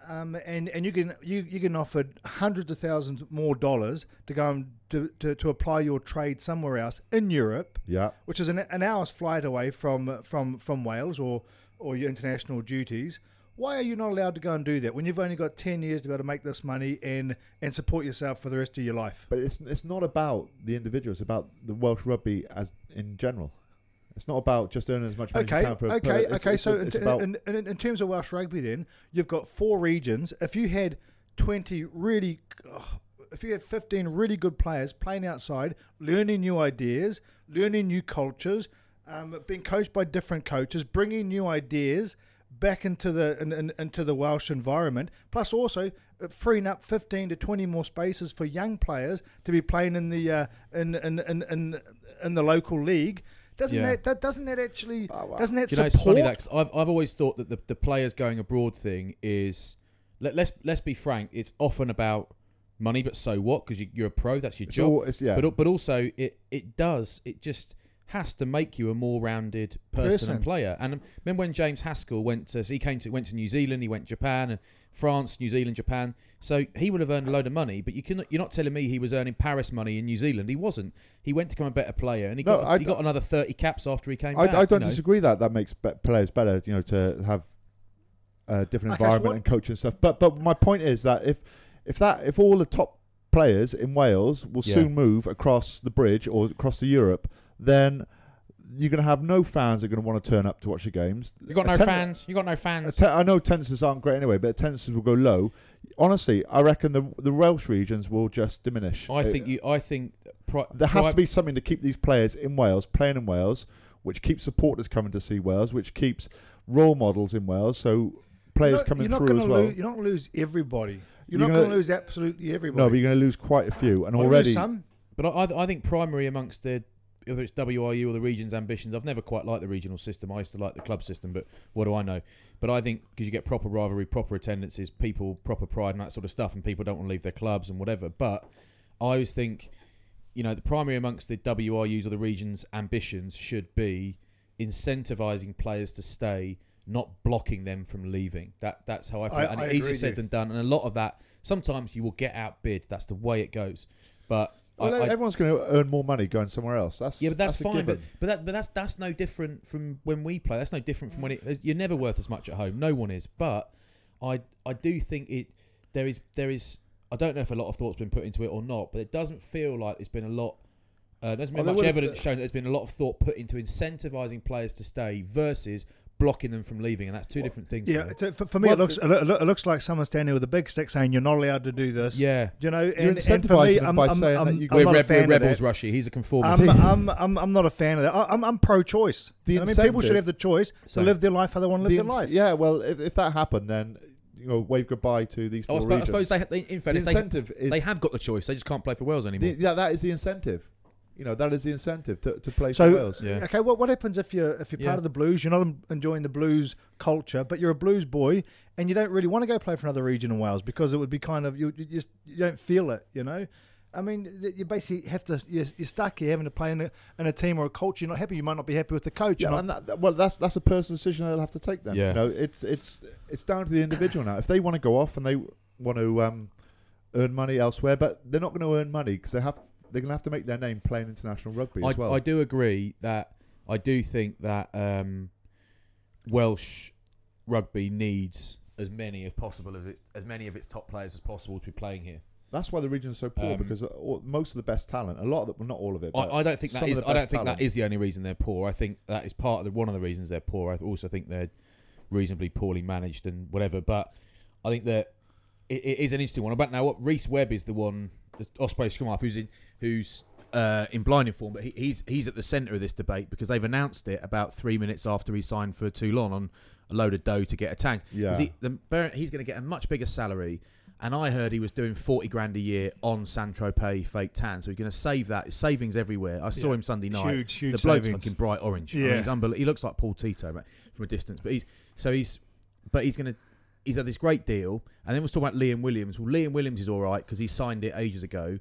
um, and and you can you you can offer hundreds of thousands more dollars to go and to, to, to apply your trade somewhere else in Europe, Yeah. which is an, an hour's flight away from from from Wales or or your international duties. Why are you not allowed to go and do that when you've only got ten years to be able to make this money and and support yourself for the rest of your life? But it's it's not about the individual. It's about the Welsh rugby as in general. It's not about just earning as much money Okay, as you can for a okay, player. It's, okay. it's, So it's in, about in, in, in terms of Welsh rugby, then you've got four regions. If you had twenty really, oh, if you had fifteen really good players playing outside, learning new ideas, learning new cultures, um, being coached by different coaches, bringing new ideas back into the in, in, into the Welsh environment, plus also uh, freeing up fifteen to twenty more spaces for young players to be playing in the uh, in, in, in in in the local league. Doesn't Yeah. that, that doesn't that actually doesn't that You know, support? it's funny that 'cause I've I've always thought that the, the players going abroad thing is let, let's let's be frank. It's often about money, but so what? Because you, you're a pro, that's your It's job. all- it's- yeah. But al- but also it it does it just has to make you a more rounded person, Person. and player. And um, remember when James Haskell went to so he came to went to New Zealand, he went to Japan and France, New Zealand, Japan. So he would have earned a load of money, but you can you're not telling me he was earning Paris money in New Zealand. He wasn't. He went to become a better player, and he No, got I- he got another thirty caps after he came I, back. I don't you know. disagree that that makes be- players better, you know, to have a different Okay, so environment what- and coaching and stuff. But but my point is that if if that if all the top players in Wales will Yeah. soon move across the bridge or across to Europe, then you're going to have no fans that are going to want to turn up to watch the games. You got no Atten- fans. You got no fans. atten- I know attendances aren't great anyway, but attendances will go low. Honestly, I reckon the the Welsh regions will just diminish. I It- think you. I think pri- there has pri- to be something to keep these players in Wales, playing in Wales, which keeps supporters coming to see Wales, which keeps role models in Wales, so players You're not- coming you're not through gonna as well. Lose, you're not going to lose everybody. You're, You're not gonna- going to lose absolutely everybody. No, but you're going to lose quite a few, and You'll already lose some. But I, I, I think primary amongst the whether it's W R U or the region's ambitions. I've never quite liked the regional system. I used to like the club system, but what do I know? But I think because you get proper rivalry, proper attendances, people, proper pride and that sort of stuff, and people don't want to leave their clubs and whatever. But I always think, you know, the primary amongst the W R U's or the region's ambitions should be incentivising players to stay, not blocking them from leaving. That That's how I feel. I- and I easier agree said with you. than done. And a lot of that, sometimes you will get outbid. That's the way it goes. But well, I, I, everyone's going to earn more money going somewhere else. That's yeah, but that's, a fine. But, given. but that but that's that's no different from when we play. That's no different from when it. You're never worth as much at home. No one is. But I I do think it. There is there is. I don't know if a lot of thought's been put into it or not, but it doesn't feel like there's been a lot. Uh, there's been Oh, there much will- evidence showing that there's been a lot of thought put into incentivising players to stay versus blocking them from leaving, and that's two different things. Yeah, really. it's a- for, for me, Well, it looks it loo- it looks like someone standing with a big stick saying you're not allowed to do this. Yeah. you know, You're and, and for incentivising me, them I'm, by I'm, saying that I'm, you- I'm we're, not a reb- we're fan of rebels, that. Rushy. He's a I'm, conformist. I'm, I'm, I'm not a fan of that. I- I'm, I'm pro-choice. The You know what I mean, people should incentive- have the choice to Same. live their life how they want to live The their ins- life. Yeah, well, if, if that happened, then you know, wave goodbye to these Oh, I four suppose, I regions. suppose they, ha- they, in fairness, the incentive they, is they have got the choice. They just can't play for Wales anymore. the, yeah, that is the incentive. You know, that is the incentive to, to play So for Wales. Yeah. okay, what what happens if you're if you're Yeah. part of the Blues? You're not en- enjoying the Blues culture, but you're a Blues boy, and you don't really want to go play for another region in Wales because it would be kind of you, you just you don't feel it, you know. I mean, th- you basically have to you're, you're stuck here having to play in a, in a team or a culture. You're not happy. You might not be happy with the coach. Yeah, You're and not- that, that- well, that's that's a personal decision they'll have to take. Then, Yeah. you know, it's it's it's down to the individual now. If they want to go off and they want to um, earn money elsewhere, but they're not going to earn money because they have they're going to have to make their name playing international rugby I, as well. I do agree that I do think that um, Welsh rugby needs as many as possible of it, as many of its top players as possible to be playing here. That's why the region's so poor Um, because all, most of the best talent, a lot of it, well, not all of it. but I, I don't think that some of is. the I don't best think talent. that is the only reason they're poor. I think that is part of the, one of the reasons they're poor. I also think they're reasonably poorly managed and whatever. But I think that it, it is an interesting one. But now, what Reece Webb is the one, the Osprey scrum half, who's in who's uh, in blinding form, but he, he's he's at the centre of this debate because they've announced it about three minutes after he signed for Toulon on a load of dough to get a tank. Yeah. 'Cause He, the, he's going to get a much bigger salary. And I heard he was doing forty grand a year on Saint-Tropez fake tan, so he's going to save that. His savings everywhere. I saw Yeah. him Sunday night. Huge, huge The bloke's savings. fucking bright orange. I mean, Yeah. he's unbelievable. He looks like Paul Tito mate, from a distance. But he's so he's, but he's going to. He's had this great deal, and then we'll talk about Liam Williams. Well, Liam Williams is all right because he signed it ages ago,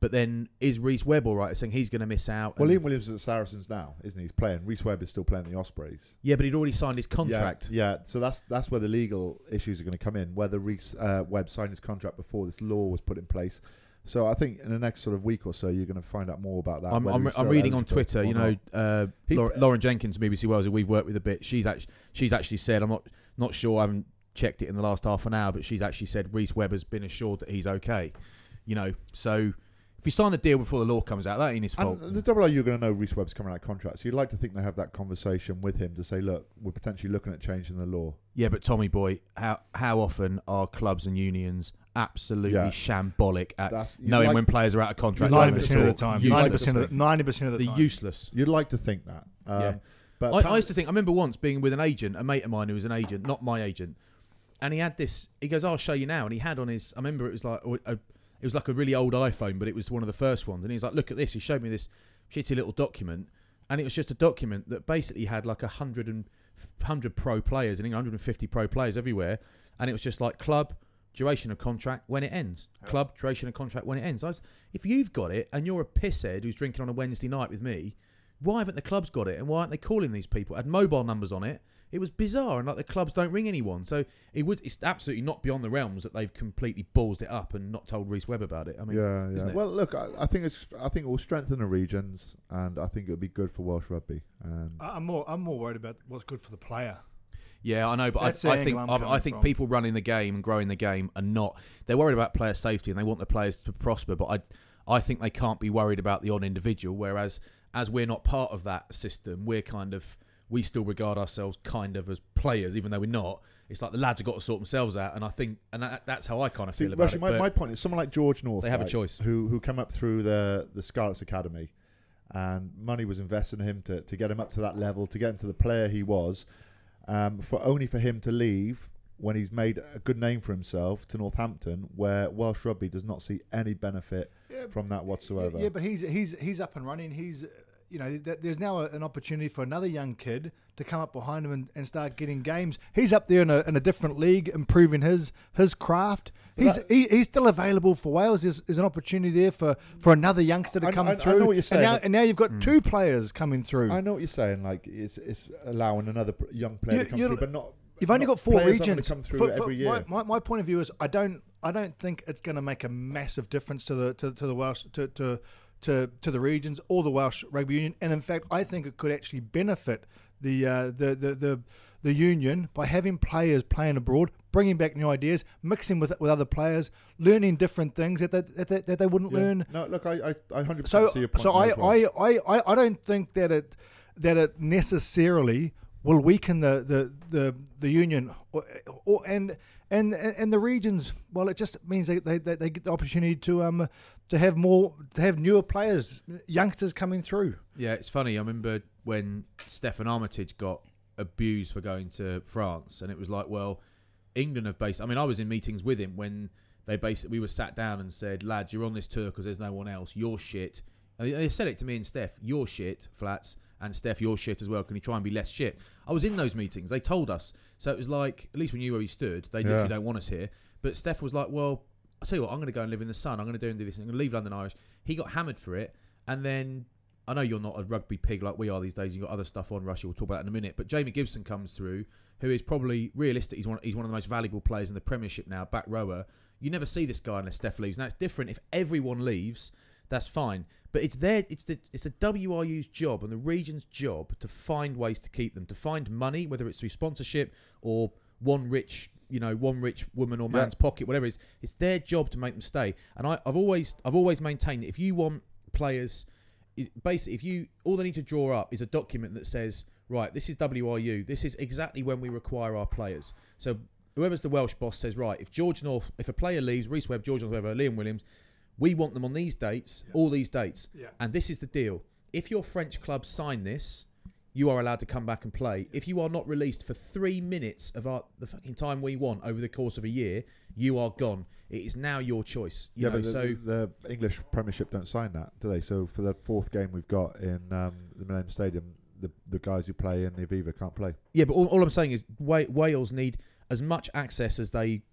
But then is Reece Webb all right? Saying he's going to miss out. Well, Liam Williams is at Saracens now, isn't he? He's playing. Reece Webb is still playing the Ospreys. Yeah, but he'd already signed his contract. Yeah, yeah. So that's that's where the legal issues are going to come in. Whether Reece uh, Webb signed his contract before this law was put in place. So I think in the next sort of week or so, you're going to find out more about that. I'm, I'm, I'm reading on Twitter. You know, uh, he, Lauren, Lauren Jenkins, B B C Wales, who we've worked with a bit. She's actually she's actually said, I'm not not sure. I haven't checked it in the last half an hour, but she's actually said Reece Webb has been assured that he's okay. You know, so. If you sign the deal before the law comes out, that ain't his fault. And the double R, you're going to know Reece Webb's coming out of contract. So you'd like to think they have that conversation with him to say, look, we're potentially looking at changing the law. Yeah, but Tommy boy, how how often are clubs and unions absolutely yeah. shambolic at That's, knowing like, when players are out of contract? ninety percent of the time. Useless. ninety percent of the, ninety percent of the They're time. useless. You'd like to think that. Um, yeah. But I, I used to think, I remember once being with an agent, a mate of mine who was an agent, not my agent, and he had this, he goes, I'll show you now. And he had on his, I remember it was like, a, it was like a really old iPhone, but it was one of the first ones. And he was like, look at this. He showed me this shitty little document. And it was just a document that basically had like a hundred and hundred pro players and one hundred fifty pro players everywhere. And it was just like club, duration of contract, when it ends. Yeah. Club, duration of contract, when it ends. I was, if you've got it and you're a pisshead who's drinking on a Wednesday night with me, why haven't the clubs got it? And why aren't they calling these people? It had mobile numbers on it. It was bizarre, and like the clubs don't ring anyone, so it would. It's absolutely not beyond the realms that they've completely ballsed it up and not told Reece Webb about it. I mean, yeah, yeah. Isn't it? Well, look, I, I think it's. I think it will strengthen the regions, and I think it'll be good for Welsh rugby. And I'm more. I'm more worried about what's good for the player. Yeah, I know, but That's I, the I think angle I'm I, I think coming from. people running the game and growing the game are not. They're worried about player safety and they want the players to prosper, but I, I think they can't be worried about the odd individual. Whereas, as we're not part of that system, we're kind of. We still regard ourselves kind of as players, even though we're not. It's like the lads have got to sort themselves out, and I think, and that, that's how I kind of See, feel about Rushy, it. My, my point is, someone like George North, they have right, a choice. Who who came up through the the Scarlets Academy, and money was invested in him to to get him up to that level, to get him to the player he was, um, for only for him to leave when he's made a good name for himself to Northampton, where Welsh rugby does not see any benefit yeah, from that whatsoever. Yeah, but he's he's he's up and running. He's you know, th- there's now a, an opportunity for another young kid to come up behind him and, and start getting games. He's up there in a in a different league, improving his his craft. He's that, he, he's still available for Wales. There's, there's an opportunity there for, for another youngster to I, come I, through. I know what you're saying. And now, and now you've got mm. two players coming through. I know what you're saying. Like it's it's allowing another young player you, to come through, but not. You've only not got four regions regions. Come through for, for every year. My, my, my point of view is I don't I don't think it's going to make a massive difference to the to, to the Welsh to. to To, to the regions or the Welsh Rugby Union, and in fact, I think it could actually benefit the uh, the, the the the union by having players playing abroad, bringing back new ideas, mixing with with other players, learning different things that they, that they, that they wouldn't yeah. learn. No, look, I I, I one hundred percent so, see your point. So I, well. I, I, I don't think that it that it necessarily will weaken the the, the, the union or, or and. And, and the regions, well, it just means they, they, they get the opportunity to um to have more to have newer players, youngsters coming through. Yeah, it's funny. I remember when Stefan Armitage got abused for going to France, and it was like, well, England have based. I mean, I was in meetings with him when they basically we were sat down and said, lads, you're on this tour because there's no one else. You're shit. And they said it to me and Steph. You're shit, Flats. And Steph, you're shit as well. Can you try and be less shit? I was in those meetings. They told us. So it was like, at least we knew where we stood. They literally yeah. don't want us here. But Steph was like, well, I'll tell you what, I'm going to go and live in the sun. I'm going to do and do this. I'm going to leave London Irish. He got hammered for it. And then, I know you're not a rugby pig like we are these days. You've got other stuff on Russia. We'll talk about that in a minute. But Jamie Gibson comes through, who is probably realistic. He's one, he's one of the most valuable players in the Premiership now, back rower. You never see this guy unless Steph leaves. Now, it's different. If everyone leaves, that's fine. But it's their, it's the it's the W R U's job and the region's job to find ways to keep them, to find money, whether it's through sponsorship or one rich, you know, one rich woman or man's yeah. pocket, whatever it is. It's their job to make them stay. And I, I've always I've always maintained that if you want players, it, basically, if you all they need to draw up is a document that says, right, this is W R U, this is exactly when we require our players. So whoever's the Welsh boss says, right, if George North, if a player leaves, Reece Webb, George North, whoever, Liam Williams. We want them on these dates, yeah. all these dates. Yeah. And this is the deal. If your French club sign this, you are allowed to come back and play. If you are not released for three minutes of our, the fucking time we want over the course of a year, you are gone. It is now your choice. You yeah, know, but the, so the, the English Premiership don't sign that, do they? So for the fourth game we've got in um, the Millennium Stadium, the the guys who play in the Aviva can't play. Yeah, but all, all I'm saying is Wa- Wales need as much access as they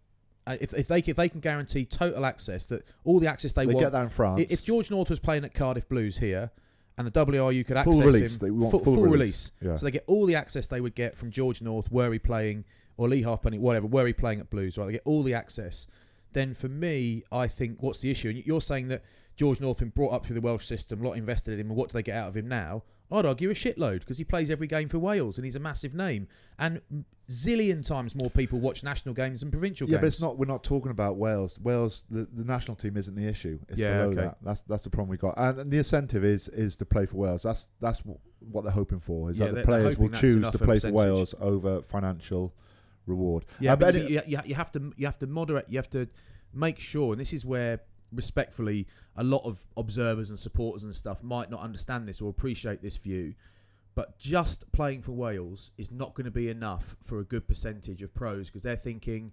Uh, if if they if they can guarantee total access, that all the access they, They want, get that in France. If George North was playing at Cardiff Blues here, and the W R U could Full access release. him, They want full, full full release. release, Yeah. so they get all the access they would get from George North, were he playing, or Lee Halfpenny, whatever, were he playing at Blues, right? They get all the access. Then for me, I think what's the issue? And you're saying that George North been brought up through the Welsh system, a lot invested in him, and what do they get out of him now? I'd argue a shitload, because he plays every game for Wales and he's a massive name. And zillion times more people watch national games than provincial Yeah, games. but it's not. We're not talking about Wales. Wales, the, the national team isn't the issue. It's Yeah, below okay. that. That's that's the problem we got. And, and the incentive is is to play for Wales. That's that's w- what they're hoping for. Is Yeah, that the they're- they're players will hoping that's choose enough to of a play for percentage. Wales over financial reward. Yeah, Uh, but any- you, you, you have to you have to moderate. You have to make sure, and this is where, respectfully, a lot of observers and supporters and stuff might not understand this or appreciate this view. But just playing for Wales is not going to be enough for a good percentage of pros, because they're thinking,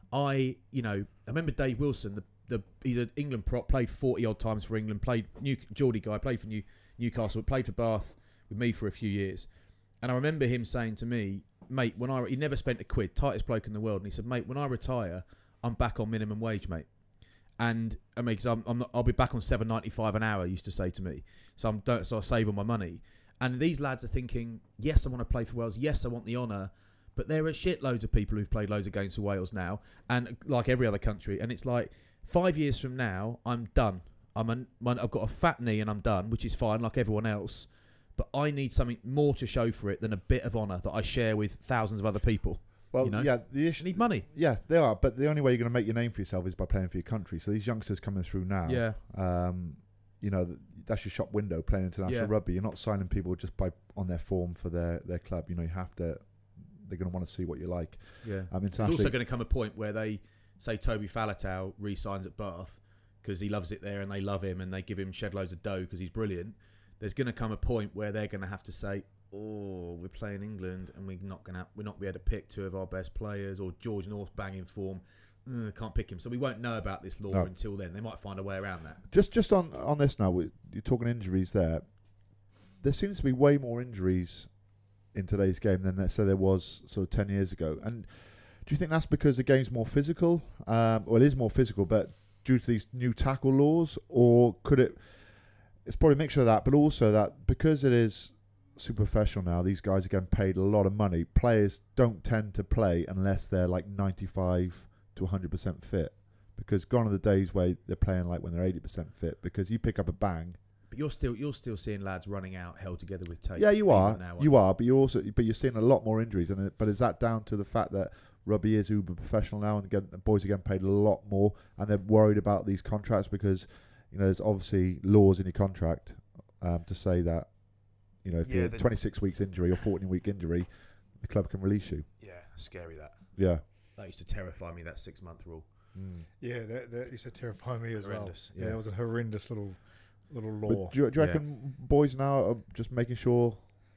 I, you know, I remember Dave Wilson, the the he's an England prop, played forty odd times for England, played New Geordie guy, played for New, Newcastle, played for Bath with me for a few years, and I remember him saying to me, mate, when I he never spent a quid, tightest bloke in the world, and he said, mate, when I retire, I'm back on minimum wage, mate. And I mean, because I'm, I'm not, I'll be back on seven ninety five an hour. He used to say to me, so I'm don't so I save all my money. And these lads are thinking, yes, I want to play for Wales. Yes, I want the honour. But there are shitloads of people who've played loads of games for Wales now, and like every other country. And it's like five years from now, I'm done. I'm an, I've got a fat knee and I'm done, which is fine, like everyone else. But I need something more to show for it than a bit of honour that I share with thousands of other people. Well, you know? yeah, the issue. You need money. Yeah, they are. But the only way you're going to make your name for yourself is by playing for your country. So these youngsters coming through now, Yeah. um, you know, th- that's your shop window, playing international Yeah. rugby. You're not signing people just by on their form for their, their club. You know, you have to. They're going to want to see what you like. Yeah. Um, There's internationally, also going to come a point where they say Toby Faletau re-signs at Bath because he loves it there and they love him and they give him shed loads of dough because he's brilliant. There's going to come a point where they're going to have to say, oh, we're playing England and we're not going to we're not be able to pick two of our best players, or George North banging form. Uh, can't pick him, so we won't know about this law No. until then. They might find a way around that. Just just on, on this now, we, you're talking injuries there. There seems to be way more injuries in today's game than let's say there was sort of ten years ago. And do you think that's because the game's more physical? Um, well, it is more physical, but due to these new tackle laws, or could it? It's probably a mixture of that, but also that because it is super professional now, these guys are getting paid a lot of money. Players don't tend to play unless they're like ninety-five to one hundred percent fit, because gone are the days where they're playing like when they're eighty percent fit, because you pick up a bang. But you're still you're still seeing lads running out held together with tape. Yeah, you even are. now, aren't you are, but you're also but you're seeing a lot more injuries. And it, but is that down to the fact that rugby is uber professional now, and again, the boys are getting paid a lot more, and they're worried about these contracts because you know there's obviously laws in your contract um, to say that you know if Yeah, you're the- twenty-six weeks injury or fourteen week injury, the club can release you. Yeah, scary that. Yeah. That used to terrify me, that six month rule. Mm. Yeah, that, that used to terrify me as Horrendous, well. Yeah, yeah. it was a horrendous little little law. But do you, do you Yeah. reckon boys now are just making sure?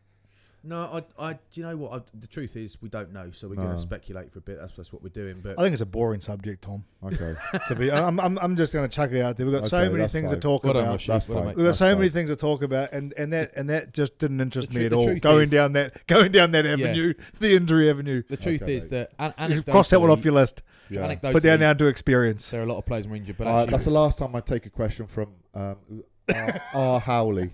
No, I, I, do you know what? I, the truth is, we don't know, so we're No. going to speculate for a bit. That's, that's what we're doing. But I think it's a boring subject, Tom. Okay. to be, I'm, I'm, I'm just going to chuck it out there. We've got so Okay, many that's things fine. to talk Well done, about. Rashid. That's Well done, fine. mate. We've got That's so many fine. things to talk about, and, and that and that just didn't interest The me tru- at the all. truth Going is- down that going down that avenue, the injury avenue. the truth Okay, is mate. that an- You cross that one off your list. Yeah. Anecdotally, Put down down to experience. there are a lot of players more injured, but Uh, actually, that's the last time I take a question from um, R. R. Howley.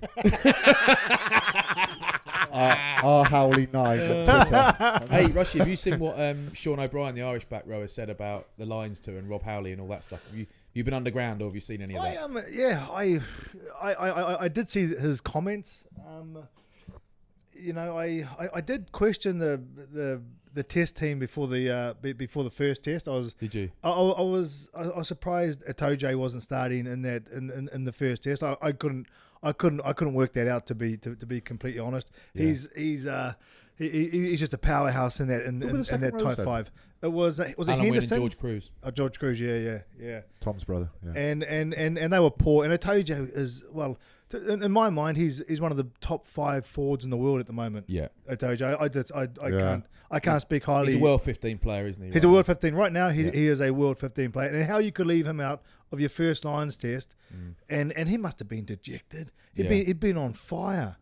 R. R. Howley nine on Twitter. Hey, Rushy, have you seen what um, Sean O'Brien, the Irish back rower, said about the Lions tour and Rob Howley and all that stuff? Have you you been underground, or have you seen any of I that? um yeah I I, I, I- I did see his comments. Um, you know I, I, I did question the the the test team before the uh, be- before the first test. I was Did you? I, I I was I, I was surprised Itoje wasn't starting in that in, in, in the first test. I, I couldn't I couldn't I couldn't work that out to be to, to be completely honest. Yeah. He's he's uh he, he- he's just a powerhouse in that in, Who in, was the in second that row type then? five. It was uh, was it Alan Wynne and Henderson? George Cruz. Oh, George Cruz, yeah, yeah, yeah. Tom's brother. Yeah. And, and, and, and they were poor. And Itoje is, well, t- in, in my mind, he's he's one of the top five forwards in the world at the moment. Yeah. Itoje, I, I, just- I, I Yeah. can't I can't speak highly. He's a World fifteen player, isn't he? He's right a World fifteen right now. He Yeah. he is a World fifteen player. And how you could leave him out of your first Lions test, Mm. and, and he must have been dejected. He'd Yeah. been he'd been on fire.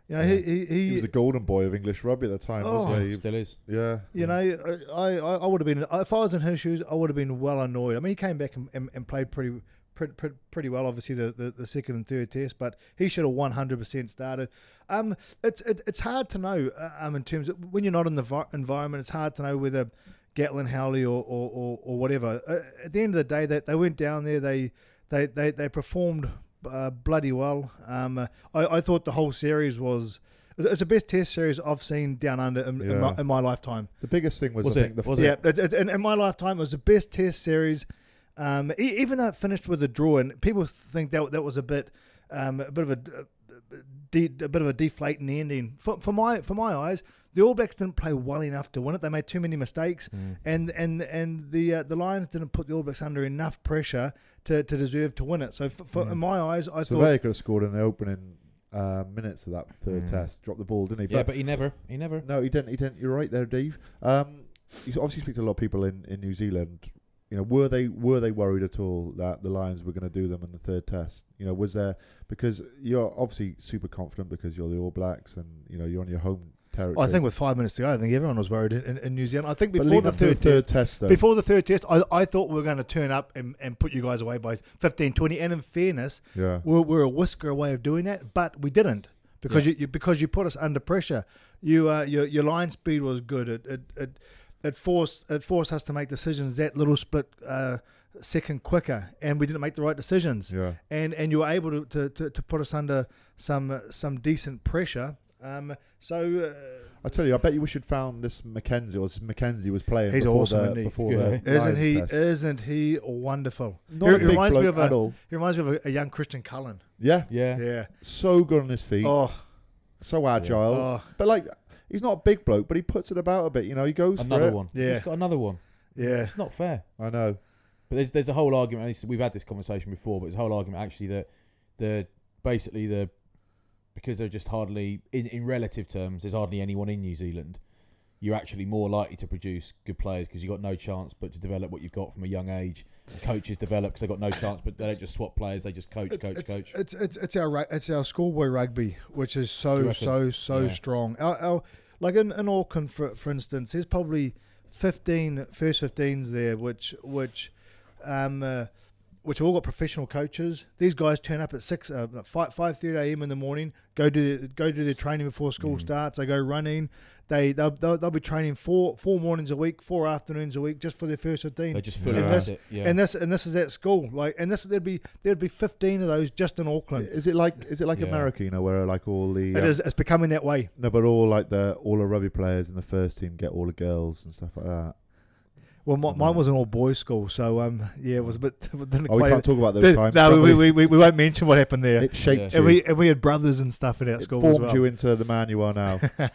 You know, Yeah. he, he, he, He was the golden boy of English rugby at the time, Oh. wasn't he? Still is. Yeah. You know, I, I, I would have been, if I was in his shoes, I would have been well annoyed. I mean, he came back and, and, and played pretty, pretty pretty well, obviously, the, the, the second and third test, but he should have one hundred percent started. Um, it's it, it's hard to know, uh, um, in terms of, when you're not in the vi- environment, it's hard to know whether Gatlin Howley or, or, or, or whatever. Uh, at the end of the day, they, they went down there, they, they, they, they performed uh, bloody well. Um, uh, I, I thought the whole series was, it's the best test series I've seen down under in, Yeah. in, my, in my lifetime. The biggest thing was, Was I it? think, the Was Yeah, it, it, in, in my lifetime, it was the best test series. Um, e- even though it finished with a draw, and people think that that was a bit, um, a bit of a, a, de, a bit of a deflating ending. For, for my for my eyes, the All Blacks didn't play well enough to win it. They made too many mistakes, Mm. and and and the uh, the Lions didn't put the All Blacks under enough pressure to, to deserve to win it. So, for, for, Mm. in my eyes, I Surveyor thought could have scored in the opening uh, minutes of that third Mm. test. Dropped the ball, didn't he? Yeah, but he never. He never. No, he didn't. He didn't. You're right there, Dave. Um, you obviously speak to a lot of people in, in New Zealand. You know, were they were they worried at all that the Lions were going to do them in the third test? You know, was there, because you're obviously super confident because you're the All Blacks and you know you're on your home territory. I think with five minutes to go, I think everyone was worried in, in New Zealand. I think But before leading the up to third, third test, test, though, before the third test, I, I thought we were going to turn up and, and put you guys away by fifteen, twenty. And in fairness, yeah, we're, we're a whisker away of doing that, but we didn't because Yeah. you, you because you put us under pressure. You uh, your your line speed was good. It it it, it forced it forced us to make decisions that little split uh, second quicker, and we didn't make the right decisions. yeah. And and you were able to, to, to, to put us under some uh, some decent pressure. Um, so. Uh, I tell you, I bet you wish you'd found this Mackenzie, or this Mackenzie was playing. He's before awesome, the, isn't he? Before Yeah. the Isn't Lions he? test. Isn't he wonderful? Not he, a he big reminds me bloke of a. at all. He reminds me of a, a young Christian Cullen. Yeah, Yeah. Yeah. so good on his feet, Oh. so agile. Oh. But like, he's not a big bloke, but he puts it about a bit. You know, he goes for Another it. one. Yeah. He's got another one. Yeah. It's not fair. I know. But there's there's a whole argument. We've had this conversation before, but there's a whole argument actually that the basically the because they're just hardly in, in relative terms, there's hardly anyone in New Zealand. You're actually more likely to produce good players because you've got no chance but to develop what you've got from a young age. And coaches develop because they've got no chance, but they don't just swap players; they just coach, It's, coach, it's, coach. it's it's it's our ru- it's our schoolboy rugby, which is Do so you reckon? so so Yeah. strong. Our, our like in, in Auckland, for for instance, there's probably fifteen first fifteens there, which which um uh, which have all got professional coaches. These guys turn up at six, uh, five five thirty a.m. in the morning. Go do go do their training before school Mm. starts. They go running. They they'll, they'll they'll be training four four mornings a week, four afternoons a week, just for their first fifteen. They just fully Yeah. and around this, it. Yeah. and this and this is at school. Like, and this there'd be there'd be fifteen of those just in Auckland. Is it like is it like Yeah. America? You know, where like all the It um, is. It's becoming that way. no, but all like the all the rugby players in the first team get all the girls and stuff like that. Well, my, I know. mine was an all boys school, so um, yeah, it was a bit. Didn't Oh, we quite- can't talk about those did- times. No, can we, we, we, we won't mention what happened there. It shaped Yeah. and you. we and we had brothers and stuff at our It school formed as well. you into the man you are now.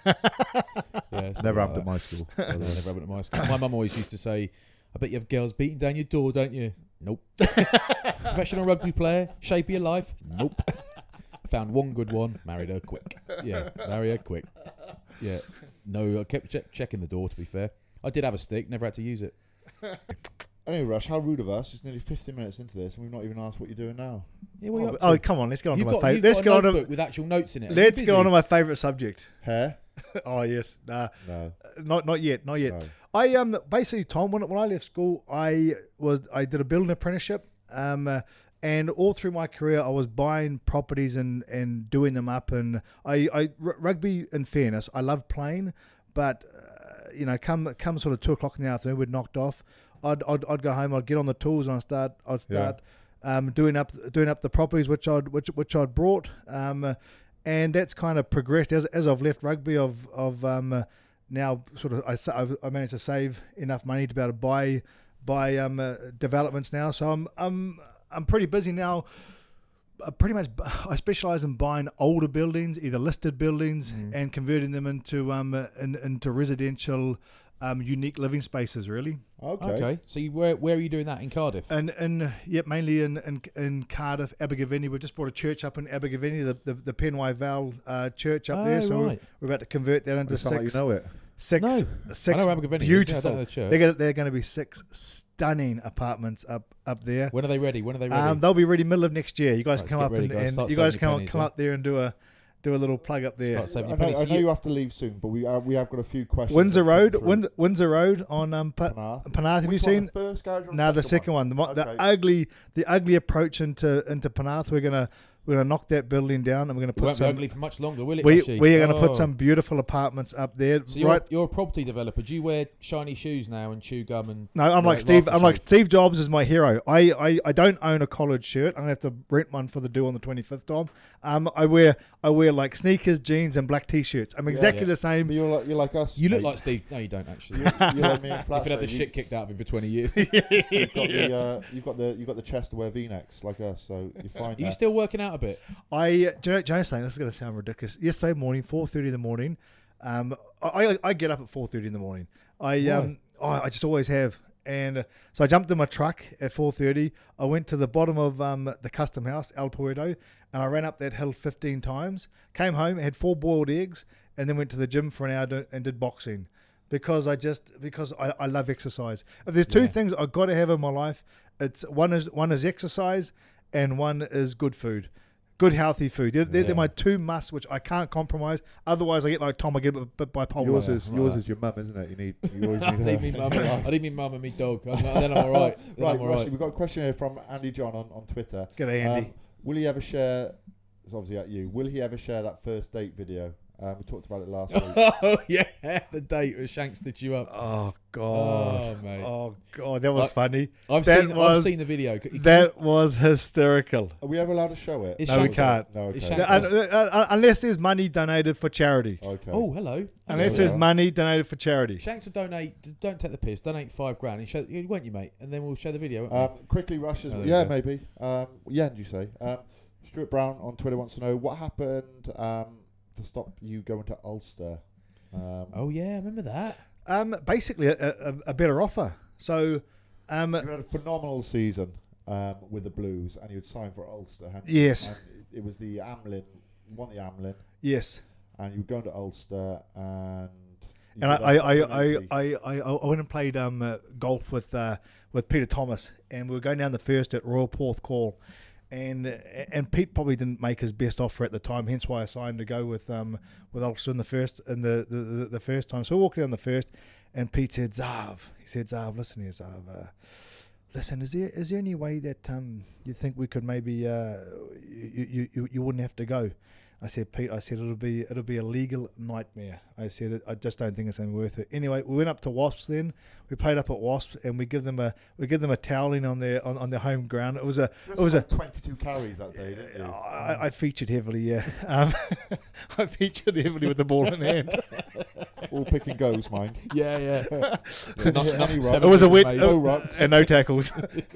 Yeah, something Never like happened at that. my school. No, never happened at my school. My mum always used to say, "I bet you have girls beating down your door, don't you?" Nope. Professional rugby player, shape of your life. Nope. Found one good one, married her quick. Yeah, marry her quick. Yeah. No, I kept che- checking the door. To be fair, I did have a stick, never had to use it. Anyway, Rush, how rude of us. It's nearly fifty minutes into this and we've not even asked what you're doing now. Yeah, what are you Oh, up to? oh, come on, let's get on You've to my got, you've favorite. Let's got get a on to notebook with actual notes in it. Are you let's get busy? on to my favorite subject. Hair? Oh yes, nah, No. not not yet, not yet. No. I um basically, Tom, when when I left school, I was I did a building apprenticeship, um, uh, and all through my career, I was buying properties and, and doing them up. And I, I r- rugby, in fairness, I love playing, but uh, you know, come come sort of two o'clock in the afternoon, we'd knocked off. I'd, I'd I'd go home. I'd get on the tools and I'd start I'd start um, doing up doing up the properties which I'd which which I'd brought. Um, uh, and that's kind of progressed as as I've left rugby. Of of um, uh, now sort of I sa- I've, I managed to save enough money to be able to buy buy um, uh, developments now. So I'm I'm I'm pretty busy now. Uh, pretty much, I specialise in buying older buildings, either listed buildings, Mm. and converting them into um uh, in, into residential, um unique living spaces. Really, Okay. Okay, so you, where where are you doing that in Cardiff? and and yep, mainly in in, in Cardiff, Abergavenny. We just bought a church up in Abergavenny, the the, the Penway Val uh, church up there. Oh, So we're, right. we're about to convert that into You sound six. like you know it. Six, No. six I know Abergavenny is, yeah, I beautiful. don't know the church. They're gonna, they're going to be six stunning apartments up up there. When are they ready? When are they ready? Um, they'll be ready middle of next year. You guys Right, come get up ready, and, guys. and Start you guys saving come your pennies, come yeah. up there and do a do a little plug up there. Start saving I your know, pennies. I So know you- you have to leave soon, but we uh, we have got a few questions. Windsor that come Road, through. Wind, Windsor Road on um, Pa- Penarth. Penarth. Have Which you one, seen? the first garage or No, the second one. The, mo- Okay. the ugly, the ugly approach into into Penarth. We're gonna we're gonna knock that building down, and we're gonna It put won't be some. ugly for much longer, will it? We Rushy? we are gonna Oh. put some beautiful apartments up there. So you're, right. you're a property developer. Do you wear shiny shoes now and chew gum and? No, I'm uh, like Steve. rifle I'm like shoes? Steve Jobs is my hero. I, I, I don't own a collared shirt. I'm gonna have to rent one for the do on the twenty-fifth, Tom. Um, I wear I wear like sneakers, jeans, and black t-shirts. I'm exactly yeah. the same. But you're like you're like us. You look mate. like Steve. No, you don't actually. You're, you're like me and If Flatstone. you'd had the You- shit kicked out of him for twenty years. You've got the uh, you've got the you've got the chest to wear V-necks like us, so you're fine. Are you there. still working out a bit? I, do you know, do you know something? This is going to sound ridiculous. Yesterday morning, four thirty in the morning, um, I, I I get up at four thirty in the morning. I um oh, I just always have, and uh, so I jumped in my truck at four thirty. I went to the bottom of um the custom house, El Puerto, and I ran up that hill fifteen times. Came home, had four boiled eggs, and then went to the gym for an hour to, and did boxing. Because I just because I, I love exercise. If there's two Yeah. things I've got to have in my life, it's one is one is exercise, and one is good food. Good healthy food. They're, they're, Yeah. they're my two musts, which I can't compromise. Otherwise, I get like Tom. I get a bit bipolar. Yours Yeah, is like yours that. is your mum, isn't it? You need you always I need. need her. me mum. I need me mum and me dog. And then I'm all right. Then Right, I'm all Rushy, right. we've got a question here from Andy John on, on Twitter. G'day, Andy. Um, will he ever share? It's obviously at you. Will he ever share that first date video? Um, we talked about it last week. Oh yeah, the date where Shanks stitched you up. Oh god. Oh, mate. Oh god, that was I- funny. I've that seen. was, I've seen the video. Can- That was hysterical. Are we ever allowed to show it? Is No, we Shanks- can't. No, is okay. Shanks- Uh, uh, uh, unless there's money donated for charity. Okay. Oh, hello. Unless we there's are. money donated for charity. Shanks will donate. Don't take the piss. Donate five grand. And show, won't you, mate? And then we'll show the video. won't we? Um, quickly, Rush as Oh, well. there Yeah, you go. maybe. Um, yeah, did you say? Um, Stuart Brown on Twitter wants to know what happened um, to stop you going to Ulster. Um, oh yeah, I remember that. Um, basically a, a, a better offer. So, um, You had a phenomenal season um, with the Blues, and you had signed for Ulster. hadn't you? Yes. And it was the Amlin, won the Amlin, yes. and you were going to Ulster, and you And I, did I, that I, documentary. I, I, I, I went and played um, uh, golf with uh, with Peter Thomas, and we were going down the first at Royal Porthcawl, and and Pete probably didn't make his best offer at the time, hence why I signed to go with um with Ulster in the first in the, the, the, the first time. So we walked down the first, and Pete said, "Zav," he said, "Zav, listen here, Zav. Uh, listen, is there is there any way that um you think we could maybe uh you you, you, you wouldn't have to go?" I said, Pete, I said, it'll be it'll be a legal nightmare. I said, I just don't think it's going to be worth it. Anyway, we went up to Wasps then. We played up at Wasps, and we give them a we give them a toweling on their on, on their home ground. It was a You it was a had twenty-two carries that day, didn't you? I, I featured heavily, yeah. Um, I featured heavily with the ball in hand. All pick and goes, mind. Yeah, yeah. Didn't Not- hit not any seven rucks. It was a minutes, wet mate. No rucks. and no tackles.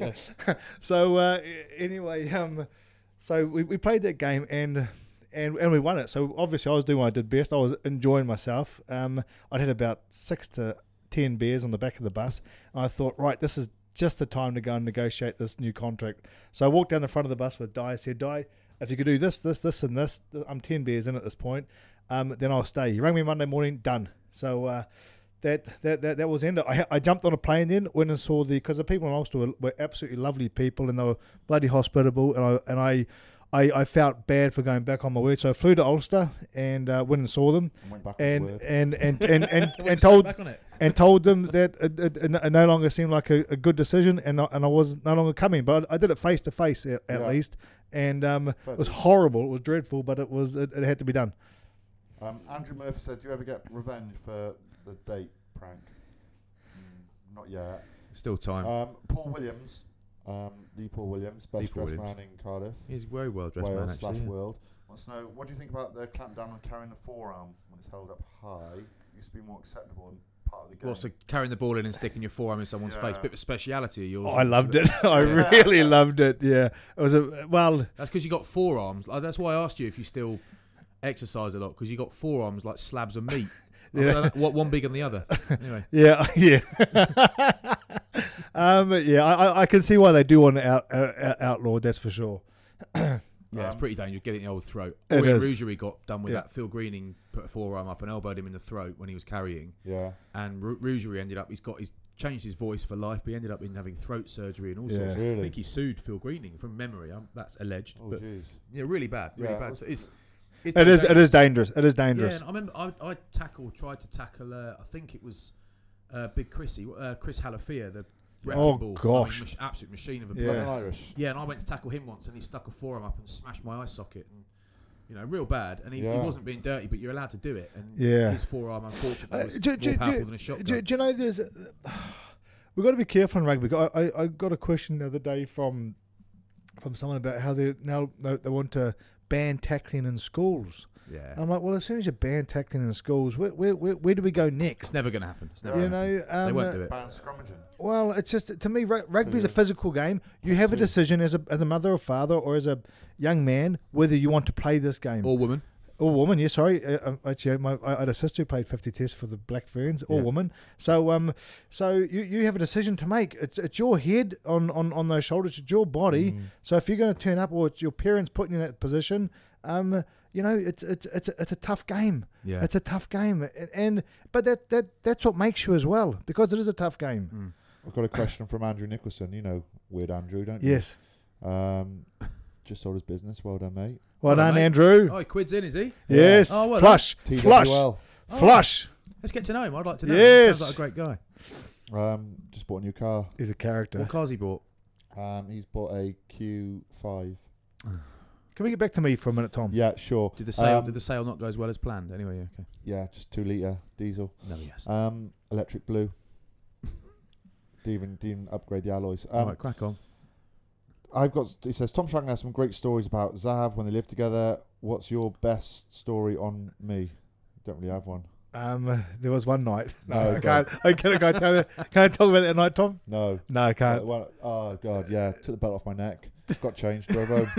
So uh, anyway, um, so we, we played that game and. And, and we won it. So obviously I was doing what I did best. I was enjoying myself. Um, I'd had about six to ten beers on the back of the bus. And I thought, right, this is just the time to go and negotiate this new contract. So I walked down the front of the bus with Di. I said, Di, if you could do this, this, this, and this, I'm ten beers in at this point, um, then I'll stay. He rang me Monday morning, done. So uh, that, that that that was the end. I, I jumped on a plane then, went and saw the, because the people in Ulster were, were absolutely lovely people, and they were bloody hospitable, and I and I. I, I felt bad for going back on my word, so I flew to Ulster and uh, went and saw them, And went back on his and word. and and and and, Went and straight told back on it. and told them that it, it, it no longer seemed like a, a good decision, and I, and I was no longer coming. But I, I did it face to face at at Yeah. least, and um, Fair it was enough. horrible. It was dreadful, but it was it, it had to be done. Um, Andrew Murphy said, "Do you ever get revenge for the date prank?" Mm, not yet. Still time. Um, Paul Williams, um, the Paul Williams, best The Paul dressed Williams. man in Cardiff, He's a very well dressed man, Wales actually. slash yeah. world. Wants to know, what do you think about the clampdown on carrying the forearm when it's held up high? It used to be more acceptable and part of the game. Well, so carrying the ball in and sticking your forearm in someone's Yeah. face, bit of a speciality of yours. Oh, I loved it. I really loved it. Yeah, it was a well. That's because you got forearms. Like, that's why I asked you if you still exercise a lot, because you got forearms like slabs of meat. I Yeah. don't know, what one bigger than the other? Anyway, Yeah, yeah. um, yeah, I, I- I can see why they do want to out, uh, outlawed. That's for sure. yeah, it's Um, pretty dangerous getting the old throat. It Owen is. Rougerie got done with Yeah. that. Phil Greening put a forearm up and elbowed him in the throat when he was carrying, Yeah. and Ru- Rougerie ended up. He's got he's changed his voice for life, but he ended up in having throat surgery and all Yeah. sorts. I Really? think he sued Phil Greening from memory. Um, that's alleged, Oh, but jeez. yeah, really bad, really Yeah, bad. well- So it's It's It is. It dangerous. is dangerous. It is Yeah, dangerous. and I remember I, I tackled, tried to tackle. Uh, I think it was uh, Big Chrissy, uh, Chris Halafia, the wrecking Oh, ball. gosh. I mean, mach- absolute machine of a Yeah. player. Irish. Yeah, and I went to tackle him once, and he stuck a forearm up and smashed my eye socket, and you know, real bad. And he, Yeah. he wasn't being dirty, but you're allowed to do it. And Yeah. his forearm, unfortunately, Uh, was do, do, more powerful do, than a do, shotgun. do you know there's? Uh, we've got to be careful in rugby. I, I I got a question the other day from from someone about how they now they, they want to ban tackling in schools. yeah, And I'm like, well, as soon as you ban tackling in schools, where where where, where do we go it's next? never going to happen. It's never You gonna know, happen. um, they won't uh, do it. Ban scrummaging. Well, it's just to me, ru- rugby's a yeah. physical game. You have a decision as a as a mother or father or as a young man whether you want to play this game. Or woman. Or woman, yeah, sorry. Uh, um, actually, my, I had a sister who played fifty tests for the Black Ferns, or Yeah. woman. So um, so you, you have a decision to make. It's it's your head on, on, on those shoulders, it's your body. Mm. So if you're going to turn up or it's your parents putting you in that position, um, you know, it's it's it's a, it's a tough game. Yeah. It's a tough game. And, and but that, that that's what makes you as well, because it is a tough game. Mm. I've got a question from Andrew Nicholson. You know, Weird Andrew, don't you? Yes. Um, just sold his business. Well done, mate. Well Hello, done, mate. Andrew. Oh, he quid's in, is he? Yes. Oh, well, Flush. T W Flush. L. Oh. Flush. Let's get to know him. I'd like to know him. Yes. Sounds like a great guy. Um, just bought a new car. He's a character. What car's he bought? Um, he's bought a Q five. Can we get back to me for a minute, Tom? Yeah, sure. Did the sale Um, did the sale not go as well as planned? Anyway, okay. Yeah, just two litre diesel. No, yes. Um, electric blue. Didn't even, didn't upgrade the alloys. Um, All right, crack on. I've got. He says Tom Shank has some great stories about Zav when they lived together. What's your best story on me? Don't really have one. Um, there was one night. No, Oh, I God. can't. I can't, can I tell you? Can I talk about that night, Tom? No. No, I can't. Uh, well, oh God, yeah. Took the belt off my neck. Got changed. Drove home.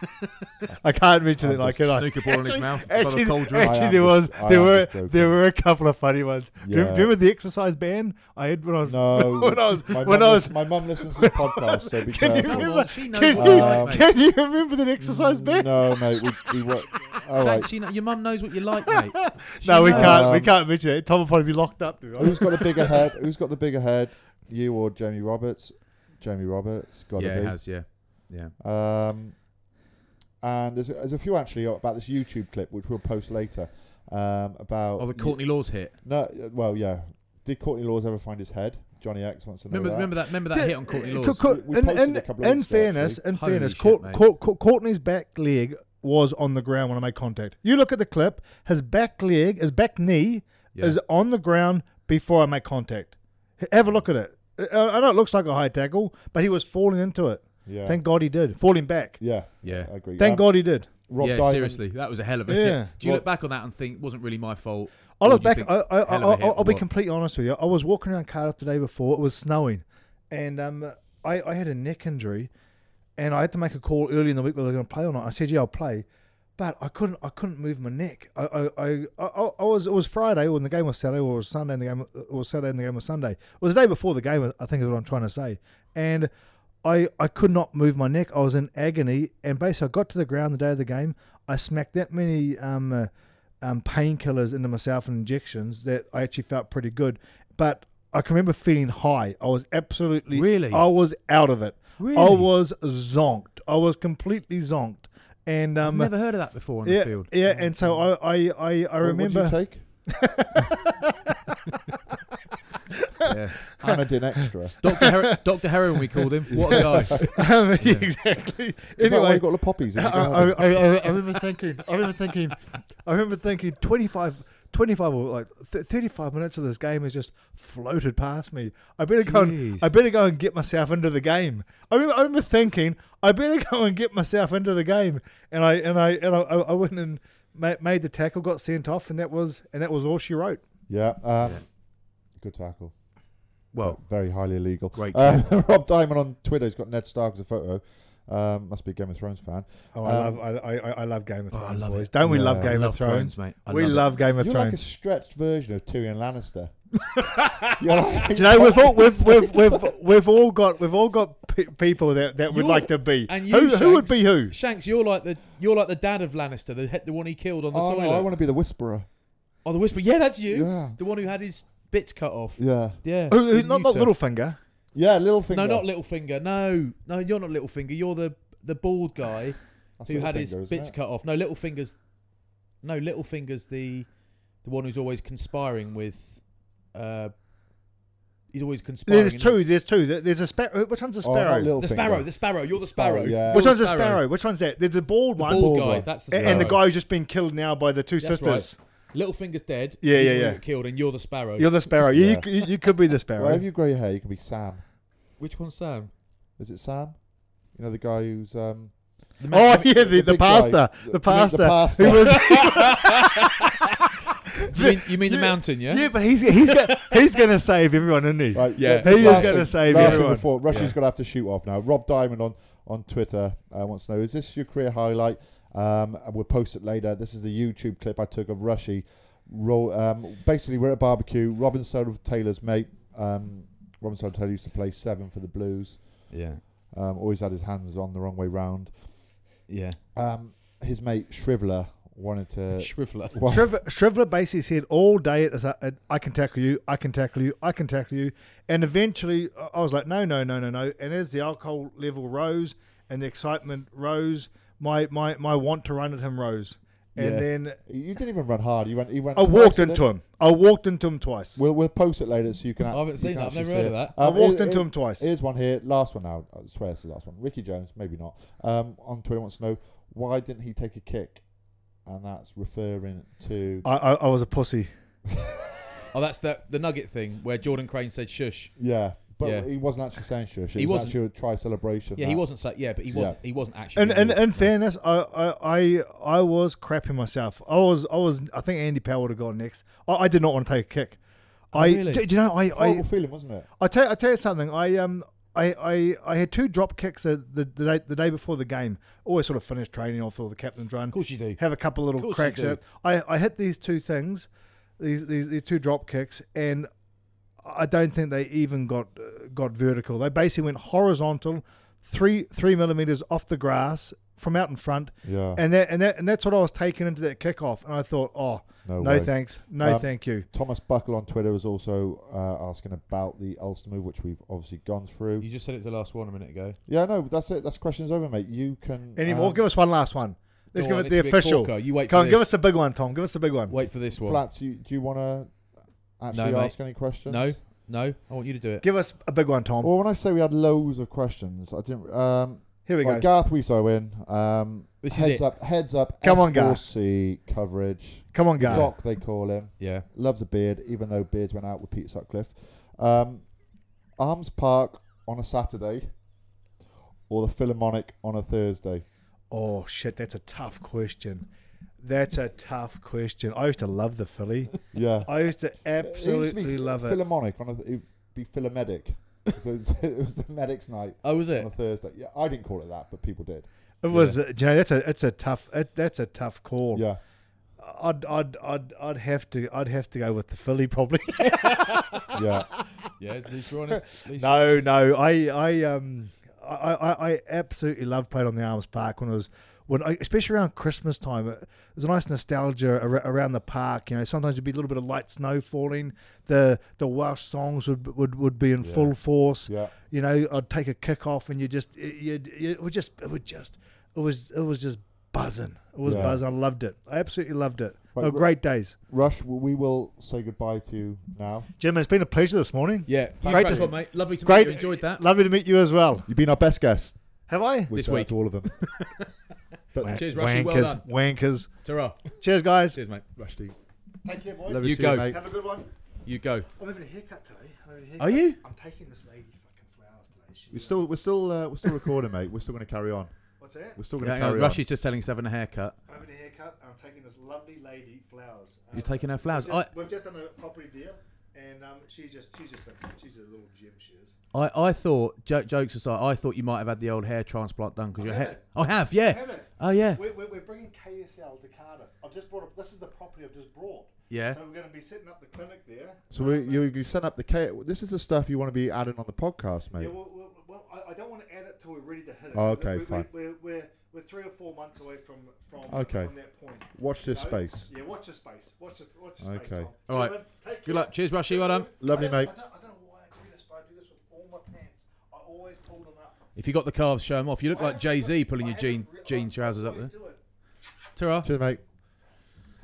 I can't mention I'm it. Like, just can I? Snooker ball in his Actually- mouth above a Actually, cold drink. I actually am there was just- I there am were just joking. there were a couple of funny ones. Do, you, do you Yeah. remember the exercise band I had when I was No. when I was my when mum I lis- was? my mum listens to the podcast, so be Can you careful. remember? She knows Can what you, you like, mate. can you remember that exercise band? No, mate. We we were. All Thanks, right. she know, your mum knows what you like, mate. She No, we knows. can't. we Um, can't mention it. Tom will probably be locked up. dude. Who's got the bigger head? Who's got the bigger head? You or Jamie Roberts? Jamie Roberts. Got to Yeah, be. it has. Yeah, yeah. Um, and there's, there's a few actually about this YouTube clip which we'll post later. Um, about Oh, the Courtney Laws hit. No, uh, well, yeah. Did Courtney Laws ever find his head? Johnny X wants to know Remember, that. remember that? Remember that Yeah, hit on Courtney uh, Laws? Co- co- We in, posted in, a couple of in weeks ago, fairness, actually. in Holy fairness, shit, Court, mate. Court, Court, Courtney's back leg was on the ground when I made contact. You look at the clip; his back leg, his back knee, Yeah. is on the ground before I make contact. H- Have a look at it. I I know it looks like a high tackle, but he was falling into it. Yeah. Thank God he did. Falling back. yeah. Yeah. I agree. Thank Um, God he did. Rob yeah, Diamond, seriously, that was a hell of a Yeah. hit. Do you Rob- look back on that and think it wasn't really my fault? I Or look do you back. think I, I, I, hell of a I'll, hit I'll or be what? completely honest with you. I was walking around Cardiff the day before. It was snowing, and um, I, I had a neck injury, and I had to make a call early in the week whether they're going to play or not. I said, "Yeah, I'll play," but I couldn't. I couldn't move my neck. I, I, I, I, I was. It was Friday when the game was Saturday, or it was Sunday and the game. It was Saturday and the game was Sunday. It was the day before the game. I think is what I'm trying to say, and. I, I could not move my neck. I was in agony, and basically I got to the ground the day of the game. I smacked that many um, uh, um, painkillers into myself and injections that I actually felt pretty good. But I can remember feeling high. I was absolutely... Really? I was out of it. Really? I was zonked. I was completely zonked. And I've um, never heard of that before on yeah, the field. Yeah, and so I, I, I, I What- remember... What did you take? Yeah. Anadin Extra. Doctor Her- Doctor Heroin, we called him. What a guy. um, yeah, exactly. Is that why Anyway, you got the poppies? in I, your I, garden? I, I, I remember thinking, I remember thinking, I remember thinking, twenty-five, twenty-five or like th- thirty-five minutes of this game has just floated past me. I better go. And, Jeez. I better go and get myself into the game. I remember, I remember thinking, I better go and get myself into the game, and I and I and I, I went and ma- made the tackle, got sent off, and that was and that was all she wrote. Yeah. Um, Good tackle. Well, Very highly illegal. Great Uh, Rob Diamond on Twitter has got Ned Stark as a photo. Um, must be a Game of Thrones fan. Oh, I Um, love, I, I, I love Game of Oh, I Thrones, love boys. it. Don't we Yeah. love I Game love of Thrones? mate. I we love, love it. Game of You're like a Thrones. stretched version of Tyrion Lannister. You're like, Do you know we've all we've we've we've, we've all got we've all got pe- people that, that would You're- like to be. And you, who who would Shanks- be who? Shanks, you're like the you're like the dad of Lannister, the the one he killed on the oh, toilet. no, I want to be the Whisperer. Oh, the Whisper. Yeah, that's you. Yeah. The one who had his bits cut off. Yeah. Yeah. Who, who, Good not not neuter. Littlefinger. Yeah, Littlefinger. No, not Littlefinger. No, no, you're not Littlefinger. You're the the bald guy That's who had his Littlefinger, isn't bits it? cut off. No, Littlefinger's no, Littlefinger's the the one who's always conspiring with. Uh, he's always conspiring. There's two. There's two. There- There's a sparrow. Which one's a Oh, not sparrow? Littlefinger. The sparrow, the sparrow. You're the Sparrow, sparrow. yeah. Which You're one's the sparrow? Which one's that? There's the bald The one. bald Bald guy. one. That's the A- sparrow. and the guy who's just been killed now by the two That's sisters. right. Littlefinger's dead. Yeah, He's yeah, the one yeah. who got killed, and you're the sparrow. You're the sparrow. You, Yeah. you, you could be the sparrow. Wherever you grow your hair, you can be Sam. Which one's Sam? Is it Sam? You know the guy who's um. The Oh man- yeah, the, the, big guy. pastor, The- the the pastor. pastor, who was. you mean, you mean the mountain? Yeah. Yeah, but he's he's go, he's going to save everyone, isn't he? Right, Yeah. the- the He is last gonna thing- save last thing everyone. Before Rushie's Yeah. going to have to shoot off now. Rob Diamond on on Twitter uh, wants to know: is this your career highlight? Um, and we'll post it later. This is the YouTube clip I took of Rushie. Ro- um, basically, we're at a barbecue. Robin Soda Taylor's mate. Um, Robin Soda Taylor used to play seven for the Blues. Yeah. Um, always had his hands on the wrong way round. Yeah. Um, his mate Shriveler wanted to. Shriveler. wa- Shriv- Shriveler basically said all day, at, at, I can tackle you, I can tackle you, I can tackle you. And eventually uh, I was like, no, no, no, no, no. And as the alcohol level rose and the excitement rose, my, my, my want to run at him rose. And Yeah. then You didn't even run hard. You went. You went. I twice, walked didn't into you? him. I walked into him twice. We'll we'll post it later so you can. I haven't you seen can that. I've actually never see heard of it. that. I Um, walked here- into him twice. Here's one here. Last one now. I swear it's the last one. Ricky Jones, maybe not. Um, on Twitter wants to know why didn't he take a kick, and that's referring to. I, I, I was a pussy. Oh, that's the the nugget thing where Jordan Crane said shush. yeah, but Yeah. he wasn't actually saying shush. It He was wasn't. actually a try celebration. Yeah, that. he wasn't. Sa- yeah, but he wasn't. He wasn't actually. And being and rude. in fairness, I, I I I was crapping myself. I was I was I think Andy Powell would have gone next. I, I did not want to take a kick. Oh, I really? do, do you know I Horrible I feeling, wasn't it? I tell I tell you something. I um I, I, I had two drop kicks the the, the day the day before the game. Always sort of finish training off all the captain's run. Of course you do. Have a couple little course cracks you do. at it. I, I hit these two things, these, these these two drop kicks, and I don't think they even got uh, got vertical. They basically went horizontal, three three millimeters off the grass from out in front, Yeah. and that and that and that's what I was taking into that kickoff. And I thought, oh, No, no way. thanks, no Um, thank you. Thomas Buckle on Twitter was also uh, asking about the Ulster move, which we've obviously gone through. You just said it's the last one a minute ago. Yeah, no, that's it. That's questions over, mate. You can. Any more? um, Give us one last one. Let's Go give on, it the it's a big official. corker. You wait Come for on, give this. us a big one, Tom. Give us a big one. Wait for this one. Flats, you, do you want to actually No, mate. ask any questions? No, no. I want you to do it. Give us a big one, Tom. Well, when I say we had loads of questions, I didn't. Um, Here we right, go. Garth Wiso in. Um, This is heads it. up, heads up. Come on, S four Garth. C coverage. Come on, guys. Doc, they call him. Yeah. Loves a beard, even though beards went out with Peter Sutcliffe. Um, Arms Park on a Saturday, or the Philharmonic on a Thursday. Oh shit, that's a tough question. That's a tough question. I used to love the Philly. Yeah, I used to It used to absolutely be love it. Philharmonic on a. It'd be Philomedic. So it, was, it was the medics' night Oh, was on it? a Thursday. Yeah, I didn't call it that, but people did. It was, uh, do you know, that's a, it's a tough, it, that's a tough call. Yeah, I'd, I'd, I'd, I'd have to, I'd have to go with the Philly probably. yeah. Yeah, at least you're honest. At least no, no, I, I, um, I, I, I absolutely loved playing on the Arms Park when it was, when I, especially around Christmas time. It was a nice nostalgia ar- around the park. You know, sometimes there'd be a little bit of light snow falling. The the Welsh songs would would, would be in Yeah. full force. Yeah. You know, I'd take a kick off and you just you it would just it would just it was it was just buzzing. It was Yeah. buzzing. I loved it. I absolutely loved it. Right, They were Ru- great days. Rush, w- we will say goodbye to you now. Jim, it's been a pleasure this morning. Yeah. You Great cracked to- on, mate. Lovely to Great, meet you. Enjoyed that. Lovely to meet you as well. You've been our best guest. Have I? We This say that week. to all of them. But Wank- Cheers, Rushy. Well Wankers, done. wankers. Ta-ra. Cheers, guys. Cheers, mate. Rushdie, Take care, boys. love to You see go. mate. Have a good one. You go. I'm having a haircut today. I'm having a Are haircut. you? I'm taking this lady fucking flowers today. She, We're still, we're still, uh, we're still recording, mate. We're still going to carry on. What's that? We're still going to Yeah, carry no, on. Rushy's just telling us having a haircut. I'm having a haircut. And I'm taking this lovely lady flowers. You're taking her flowers. We've just, I- we've just done a property deal, and um, she's just, she's just, a, she's a little gem. She is. I, I thought, jo- jokes aside, I thought you might have had the old hair transplant done because I your have hair. it. I have, yeah. Have it? Oh, yeah. We're, we're, we're bringing K S L to Cardiff. I've just brought up. This is the property I've just brought. Yeah. So we're going to be setting up the clinic there. So we, you, you set up the K. This is the stuff you want to be adding on the podcast, mate. Yeah, well, well, well I, I don't want to add it till we're ready to hit it. Oh, okay, we, fine. We, we're, we're, we're three or four months away from from, Okay. from that point. Watch this No? space. Yeah, watch the space. Watch the, watch the Okay. space, Tom. All right. Gentlemen, take Good care. luck. Cheers, Rushy. Well done. Lovely, I don't, mate. I don't, I don't know why I do this, but I do this with all my pants. I always pull them up. If you got the calves, show them off. You look I like haven't Jay Z got- pulling I your jean haven't re- jean I trousers up always there. do it. Ta-ra. Cheers, mate.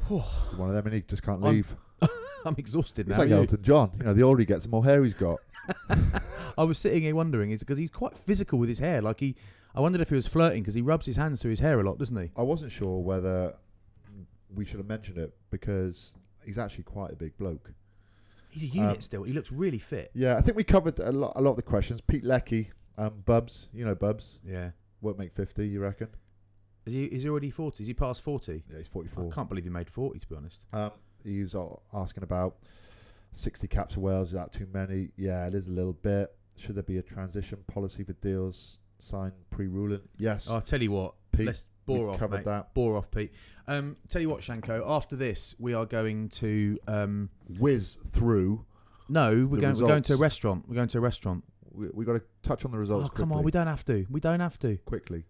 One of them, and he just can't I'm- leave. I'm exhausted now. It's like You- Elton John. You know, the older he gets, the more hair he's got. I was sitting here wondering, is because he's quite physical with his hair. Like he, I wondered if he was flirting because he rubs his hands through his hair a lot, doesn't he? I wasn't sure whether we should have mentioned it because he's actually quite a big bloke. He's a unit Um, still. He looks really fit. Yeah, I think we covered a lot, a lot of the questions. Pete Leckie, um, Bubs, you know Bubs, Yeah. won't make fifty, you reckon? Is he? Is he already forty? Is he past forty? Yeah, he's forty-four. I can't believe he made forty. To be honest. Um, he was uh, asking about sixty caps for Wales. Is that too many? Yeah, it is a little bit. Should there be a transition policy for deals signed pre-ruling? Yes. I'll tell you what. Pete, let's bore we off, covered mate. that. Bore off, Pete. Um, tell you what, Shanko. After this, we are going to. Um, Whiz through. no, we're the going. We're going to a results. restaurant. We're going to a restaurant. We we got to touch on the results. Oh come on, quickly. we don't have to. We don't have to. quickly.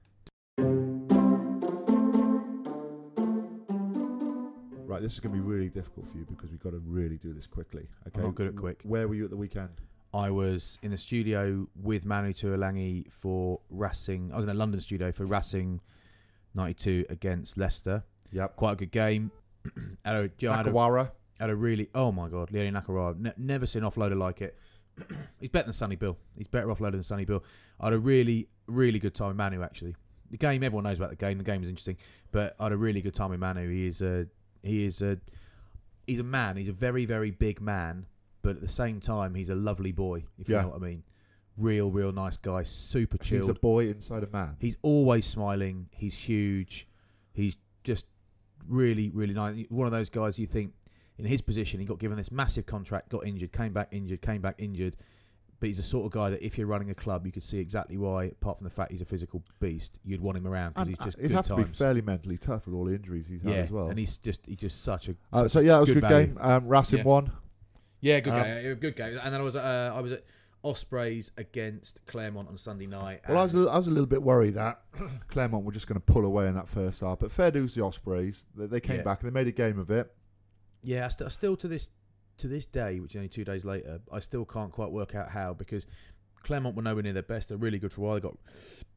Right, this is going to be really difficult for you because we've got to really do this quickly. Okay, I'm not good at quick. Where were you at the weekend? I was in the studio with Manu Tuolangi for Racing. I was in the London studio for Racing ninety-two against Leicester. Yep. Quite a good game. had, a, you know, had, a, Nakawara. had a really, oh my God, Leone Nakawara. Ne- never seen offloader like it. He's better than Sonny Bill. He's better offloader than Sonny Bill. I had a really, really good time with Manu, actually. The game, everyone knows about the game. The game is interesting. But I had a really good time with Manu. He is a, he is a, he's a man. He's a very, very big man. But at the same time, he's a lovely boy, if Yeah. you know what I mean. Real, real nice guy. Super chilled. He's a boy inside a man. He's always smiling. He's huge. He's just really, really nice. One of those guys you think, in his position, he got given this massive contract, got injured, came back injured, came back injured. But he's the sort of guy that if you're running a club, you could see exactly why, apart from the fact he's a physical beast, you'd want him around because And, he's just uh, he'd good have to times. be fairly mentally tough with all the injuries he's yeah, had as well. and he's just he's just such a. Uh, such so yeah, it was a good value. game. Um, Racing Yeah. won. Yeah, good Um, game. Good game. And then I was uh, I was at Ospreys against Claremont on Sunday night. Well, I was, a little, I was a little bit worried that Claremont were just going to pull away in that first half. But fair dues to the Ospreys. They, they came Yeah. back and they made a game of it. Yeah, I, st- I still to this to this day, which is only two days later, I still can't quite work out how, because Claremont were nowhere near their best. They're really good for a while. They got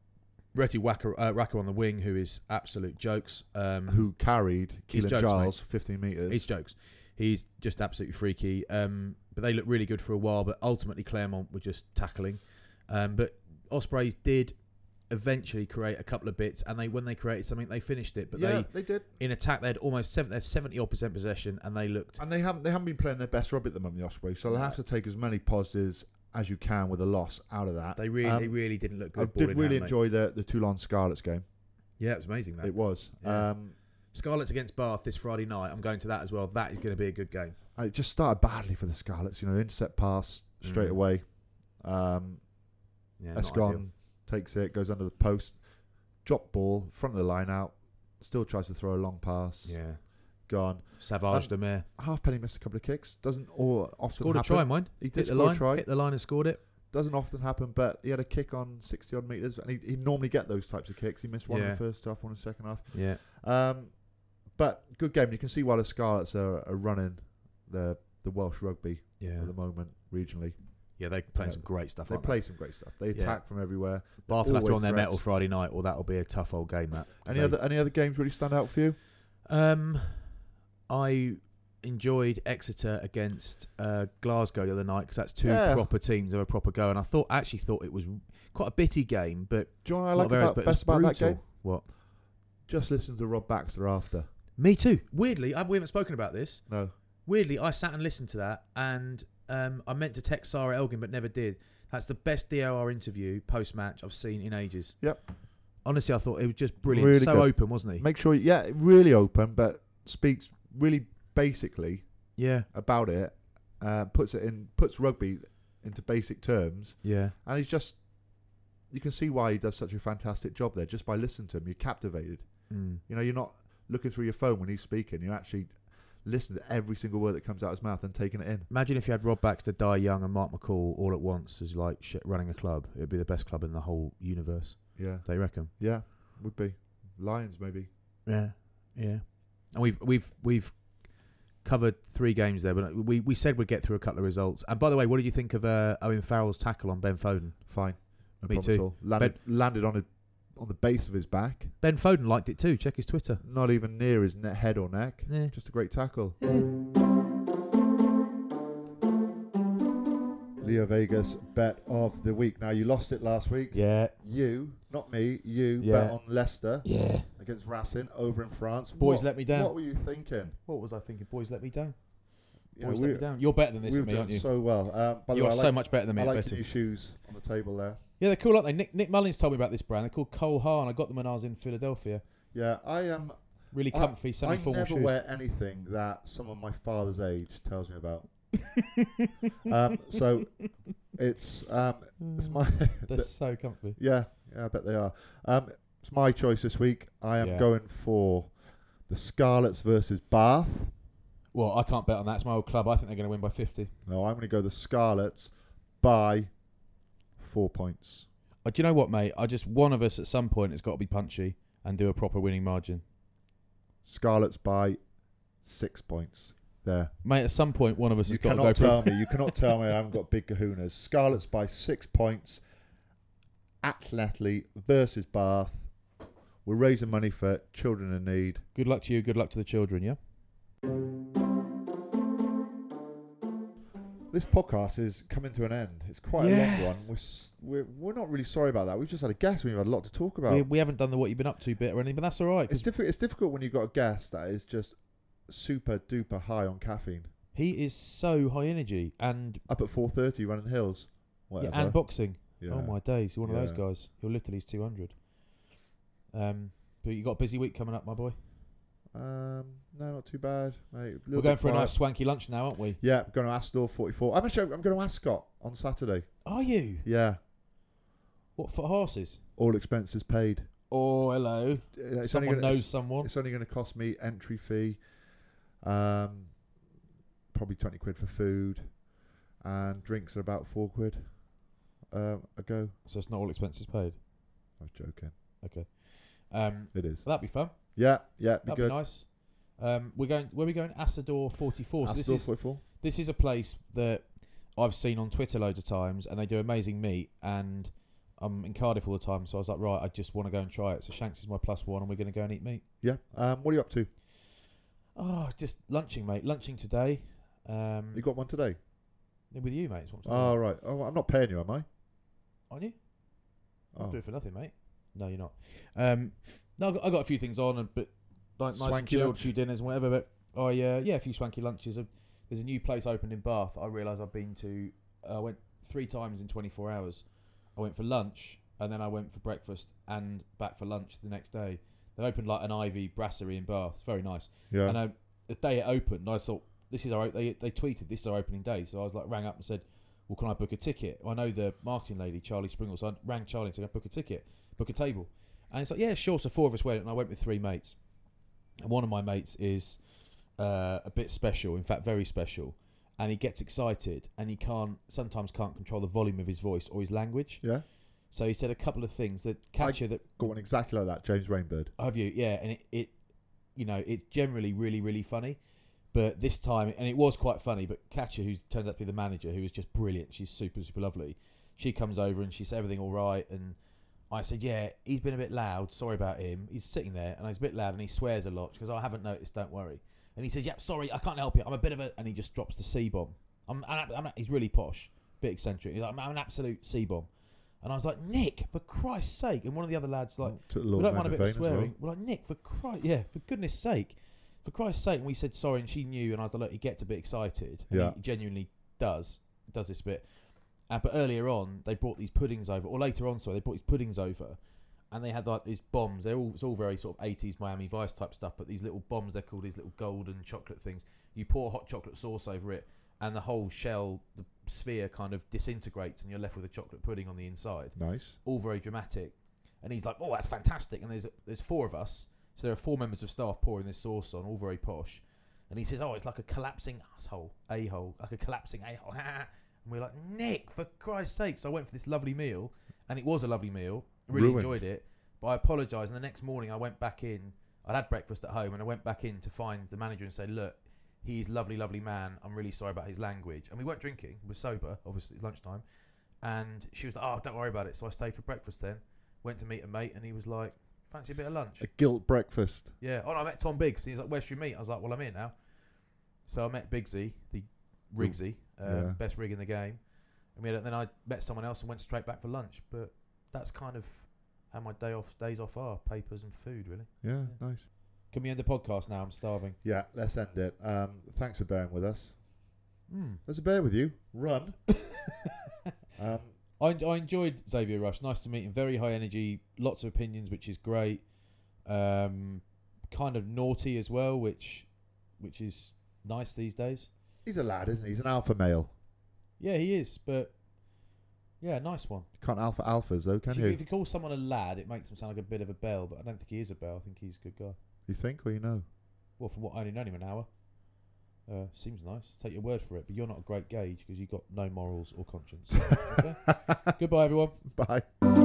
Retty Wacker, uh, Racker on the wing, who is absolute jokes. Um, Who carried He's Keelan jokes, Giles fifteen metres. He's jokes. He's just absolutely freaky. Um, but they looked really good for a while. But ultimately, Claremont were just tackling. Um, but Ospreys did eventually create a couple of bits, and they when they created something, they finished it. But yeah, they they did. in attack, they had almost seven, they had seventy odd percent possession, and they looked. And they haven't they haven't been playing their best rugby at the moment, the Ospreys. So they'll have to take as many positives as you can with a loss out of that. They really, Um, they really didn't look I good. ball did in really hand, mate. enjoy the the Toulon Scarlets game. Yeah, it was amazing. That It was. Yeah. Um, Scarlets against Bath this Friday night. I'm going to that as well. That is going to be a good game. and it just started badly for the Scarlets. You know, intercept pass straight Mm. away. Um, Yeah, not ideal. Escon takes it, goes under the post, drop ball, front of the line out, still tries to throw a long pass. Yeah, Gone. Savage Um, de Mer Halfpenny missed a couple of kicks. Doesn't all often scored a happen. try, mind. He did hit the score line, a try. hit the line and scored it. Doesn't often happen, but he had a kick on sixty odd metres, and he he'd normally get those types of kicks. He missed one in Yeah. the first half, one in the second half. Yeah, Um, but good game. You can see why the Scarlets are, are running the the Welsh rugby yeah, at the moment regionally. yeah. They're playing Yeah. some great stuff. They aren't play some great stuff. They Yeah. attack from everywhere. Bath will have to always on their threats. metal Friday night, or that'll be a tough old game. That Any They- other any other games really stand out for you? Um, I enjoyed Exeter against uh, Glasgow the other night because that's two Yeah. proper teams of a proper go, and I thought actually thought it was quite a bitty game, but Do you know what I not like very- about, but it was best about that brutal. game? What? Just listen to Rob Baxter after. Me too. Weirdly, I, we haven't spoken about this. No. Weirdly, I sat and listened to that, and um, I meant to text Sarah Elgin, but never did. That's the best D O R interview post match I've seen in ages. Yep. Honestly, I thought it was just brilliant. Really so good. open, wasn't he? Make sure, yeah, really open, but speaks really basically Yeah, about it. Uh, puts it in, puts rugby into basic terms, yeah, and he's just. You can see why he does such a fantastic job there. Just by listening to him, you're captivated. mm. You know, you're not looking through your phone when he's speaking. You're actually listening to every single word that comes out of his mouth and taking it in. Imagine if you had Rob Baxter, Di Young, and Mark McCall all at once as like shit running a club. It would be the best club in the whole universe. Yeah, They reckon. yeah, would be Lions maybe. Yeah, yeah. And we've we've we've covered three games there, but we we said we'd get through a couple of results. And by the way, what did you think of uh, Owen Farrell's tackle on Ben Foden? Fine, no Me problem too. at all. Landed, landed on a on the base of his back. Ben Foden liked it too. Check his Twitter. Not even near his ne- head or neck. Yeah. Just a great tackle. Yeah. Leo Vegas bet of the week. Now, you lost it last week. Yeah. You, not me, you Yeah. bet on Leicester. Yeah. Against Racing over in France. Boys what, let me down. What were you thinking? What was I thinking? Boys let me down. You Boys know, let me down. You're better than this we than me, were aren't you? so well. Um, by the you way, are I so like, much better than me I at like betting. your new shoes on the table there. Yeah, they're cool, aren't they? Nick, Nick Mullins told me about this brand. They're called Cole Haan. I got them when I was in Philadelphia. Yeah, I am. Really I- comfy, I semi-formal never shoes. wear anything that someone my father's age tells me about. um, so it's um, it's my. They're so comfy. Yeah, yeah, I bet they are. Um, it's my choice this week. I am Yeah. going for the Scarlets versus Bath. Well, I can't bet on that. It's my old club. I think they're going to win by fifty. No, I'm going to go the Scarlets by four points. Uh, do you know what, mate? I just one of us at some point has got to be punchy and do a proper winning margin. Scarlets by six points. There. Mate, at some point, one of us You has got to go cannot for tell me. You cannot tell me I haven't got big kahunas. Scarlets by six points. Atletley versus Bath. We're raising money for children in need. Good luck to you. Good luck to the children, yeah? This podcast is coming to an end. It's quite Yeah. a long one. We're, s- we're we're not really sorry about that. We've just had a guest. We've had a lot to talk about. We, we haven't done the what you've been up to bit or anything, but that's all right. It's 'cause difficult. It's difficult when you've got a guest that is just super duper high on caffeine. he is so high energy and Up at four thirty, running hills. Whatever. yeah, and boxing. Yeah. Oh my days, you're one of Yeah. those guys. He'll literally he's two hundred. Um, but you got a busy week coming up, my boy. Um, no, not too bad, mate. A little We're going bit for a quiet. nice swanky lunch now, aren't we? Yeah, I'm going to Astor forty-four. I'm actually I'm going to Ascot on Saturday. Are you? Yeah, What, for horses? all expenses paid. Oh, hello. Uh, It's Someone only gonna, knows it's, someone. It's only going to cost me entry fee, um, probably twenty quid for food, and drinks are about four quid um, a go. So it's not all expenses paid. I was joking. Okay. Um, It is. well, that'd be fun. Yeah, yeah, be That'd good. be nice. Um, we're going. Where are we going? Asador forty-four. So Astor this is forty-four. this is a place that I've seen on Twitter loads of times, and they do amazing meat. And I'm in Cardiff all the time, so I was like, right, I just want to go and try it. So Shanks is my plus one, and we're going to go and eat meat. Yeah. Um, what are you up to? Oh, just lunching, mate. Lunching today. Um, You got one today? with you, mate. Is what I'm Oh talking right. Oh, I'm not paying you, am I? about. Aren't you? I'll Oh. do it for nothing, mate. No, you're not. Um, no, I got, I got a few things on, and but like nice and Swanky chilled, a lunch? few dinners and whatever. But I, uh, yeah, a few swanky lunches. Uh, There's a new place opened in Bath. I realise I've been to. I uh, went three times in twenty-four hours. I went for lunch, and then I went for breakfast, and back for lunch the next day. They opened like an Ivy brasserie in Bath. It's very nice. Yeah. And uh, the day it opened, I thought this is our. They they tweeted this is our opening day. So I was like, rang up and said, well, can I book a ticket? I know the marketing lady, Charlie Springle, so I rang Charlie and said, can I book a ticket, book a table. And it's like, yeah, sure. So four of us went, and I went with three mates. And one of my mates is uh, a bit special, in fact, very special. And he gets excited, and he can't sometimes can't control the volume of his voice or his language. Yeah. So he said a couple of things that catch you that Got one exactly like that, James Rainbird. have you, yeah, and it, it, you know, it's generally really, really funny, but this time, and it was quite funny. But Katya, who turns out to be the manager, who is just brilliant, she's super, super lovely. She comes over and she said everything all right, and I said, yeah, he's been a bit loud. Sorry about him. He's sitting there and he's a bit loud and he swears a lot. She goes, oh, I haven't noticed. Don't worry. And he says, yeah, sorry, I can't help you. I'm a bit of a, and he just drops the C bomb. I'm, I'm, I'm he's really posh, bit eccentric. He's like, I'm, I'm an absolute C bomb. And I was like, Nick, for Christ's sake. And one of the other lads like, Took the we Lord's don't mind a name bit in of vain as well. swearing. We're like, Nick, for Christ, yeah, for goodness sake, for Christ's sake. And we said sorry, and she knew. And I was like, look, he gets a bit excited. And Yeah. he genuinely does does this bit. Uh, but earlier on, they brought these puddings over, or later on, sorry, they brought these puddings over, and they had like these bombs. They're all it's all very sort of eighties Miami Vice type stuff. But these little bombs, they're called these little golden chocolate things. You pour hot chocolate sauce over it, and the whole shell, the sphere, kind of disintegrates, and you're left with a chocolate pudding on the inside. Nice. All very dramatic. And he's like, "Oh, that's fantastic!" And there's there's four of us, so there are four members of staff pouring this sauce on, all very posh. And he says, "Oh, it's like a collapsing asshole, a hole, like a collapsing a hole." And we're like, "Nick, for Christ's sake!" So I went for this lovely meal, and it was a lovely meal. Really Ruined. enjoyed it. But I apologised. And the next morning, I went back in. I'd had breakfast at home, and I went back in to find the manager and say, "Look, he's a lovely, lovely man. I'm really sorry about his language." And we weren't drinking. We were sober, obviously, it's lunchtime. And she was like, "Oh, don't worry about it." So I stayed for breakfast then. Went to meet a mate, and he was like, "Fancy a bit of lunch?" A guilt breakfast. Yeah. Oh, no, I met Tom Biggs. He's like, "Where should we meet?" I was like, "Well, I'm here now." So I met Biggsy, the Rigsy, um, Yeah. best rig in the game, and we had, then I met someone else and went straight back for lunch. But that's kind of how my day off days off are: papers and food, really. Yeah, yeah. Nice. Can we end the podcast now? I'm starving. Yeah, let's end it. Um, thanks for bearing with us. Mm. Let's bear with you. Run. um, I, I enjoyed Xavier Rush. Nice to meet him. Very high energy. Lots of opinions, which is great. Um, kind of naughty as well, which which is nice these days. He's a lad, isn't he? He's an alpha male. Yeah, he is. But yeah, nice one. Can't alpha alphas though, can if you? you? If you call someone a lad, it makes him sound like a bit of a bell. But I don't think he is a bell. I think he's a good guy. You think, or you know? Well, from what I only known him an hour. Uh, seems nice. Take your word for it. But you're not a great gauge because you've got no morals or conscience. Okay? Goodbye, everyone. Bye.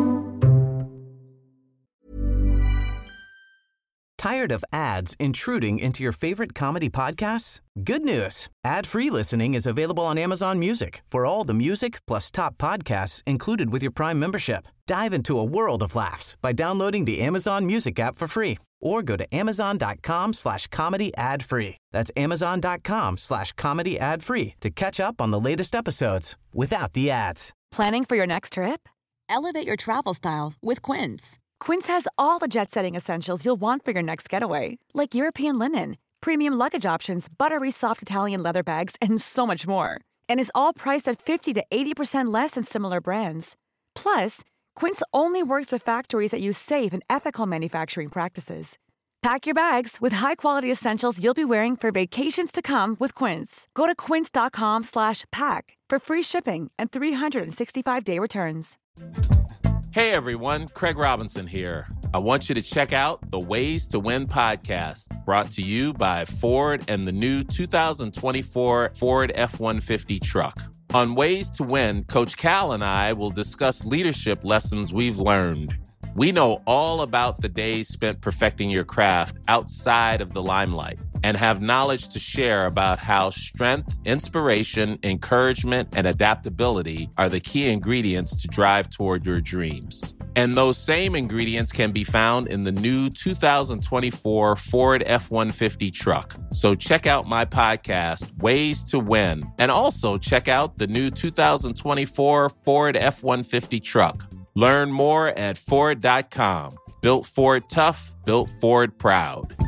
Tired of ads intruding into your favorite comedy podcasts? Good news. Ad-free listening is available on Amazon Music for all the music plus top podcasts included with your Prime membership. Dive into a world of laughs by downloading the Amazon Music app for free or go to amazon.com slash comedy ad free. That's amazon.com slash comedy ad free to catch up on the latest episodes without the ads. Planning for your next trip? Elevate your travel style with Quince. Quince has all the jet-setting essentials you'll want for your next getaway, like European linen, premium luggage options, buttery soft Italian leather bags, and so much more. And is all priced at fifty to eighty percent less than similar brands. Plus, Quince only works with factories that use safe and ethical manufacturing practices. Pack your bags with high-quality essentials you'll be wearing for vacations to come with Quince. Go to quince.com slash pack for free shipping and three sixty-five day returns. Hey everyone, Craig Robinson here. I want you to check out the Ways to Win podcast, brought to you by Ford and the new two thousand twenty-four Ford F one fifty truck. On Ways to Win, Coach Cal and I will discuss leadership lessons we've learned. We know all about the days spent perfecting your craft outside of the limelight and have knowledge to share about how strength, inspiration, encouragement, and adaptability are the key ingredients to drive toward your dreams. And those same ingredients can be found in the new two thousand twenty-four Ford F one fifty truck. So check out my podcast, Ways to Win, and also check out the new two thousand twenty-four Ford F one fifty truck. Learn more at Ford dot com. Built Ford tough, built Ford proud.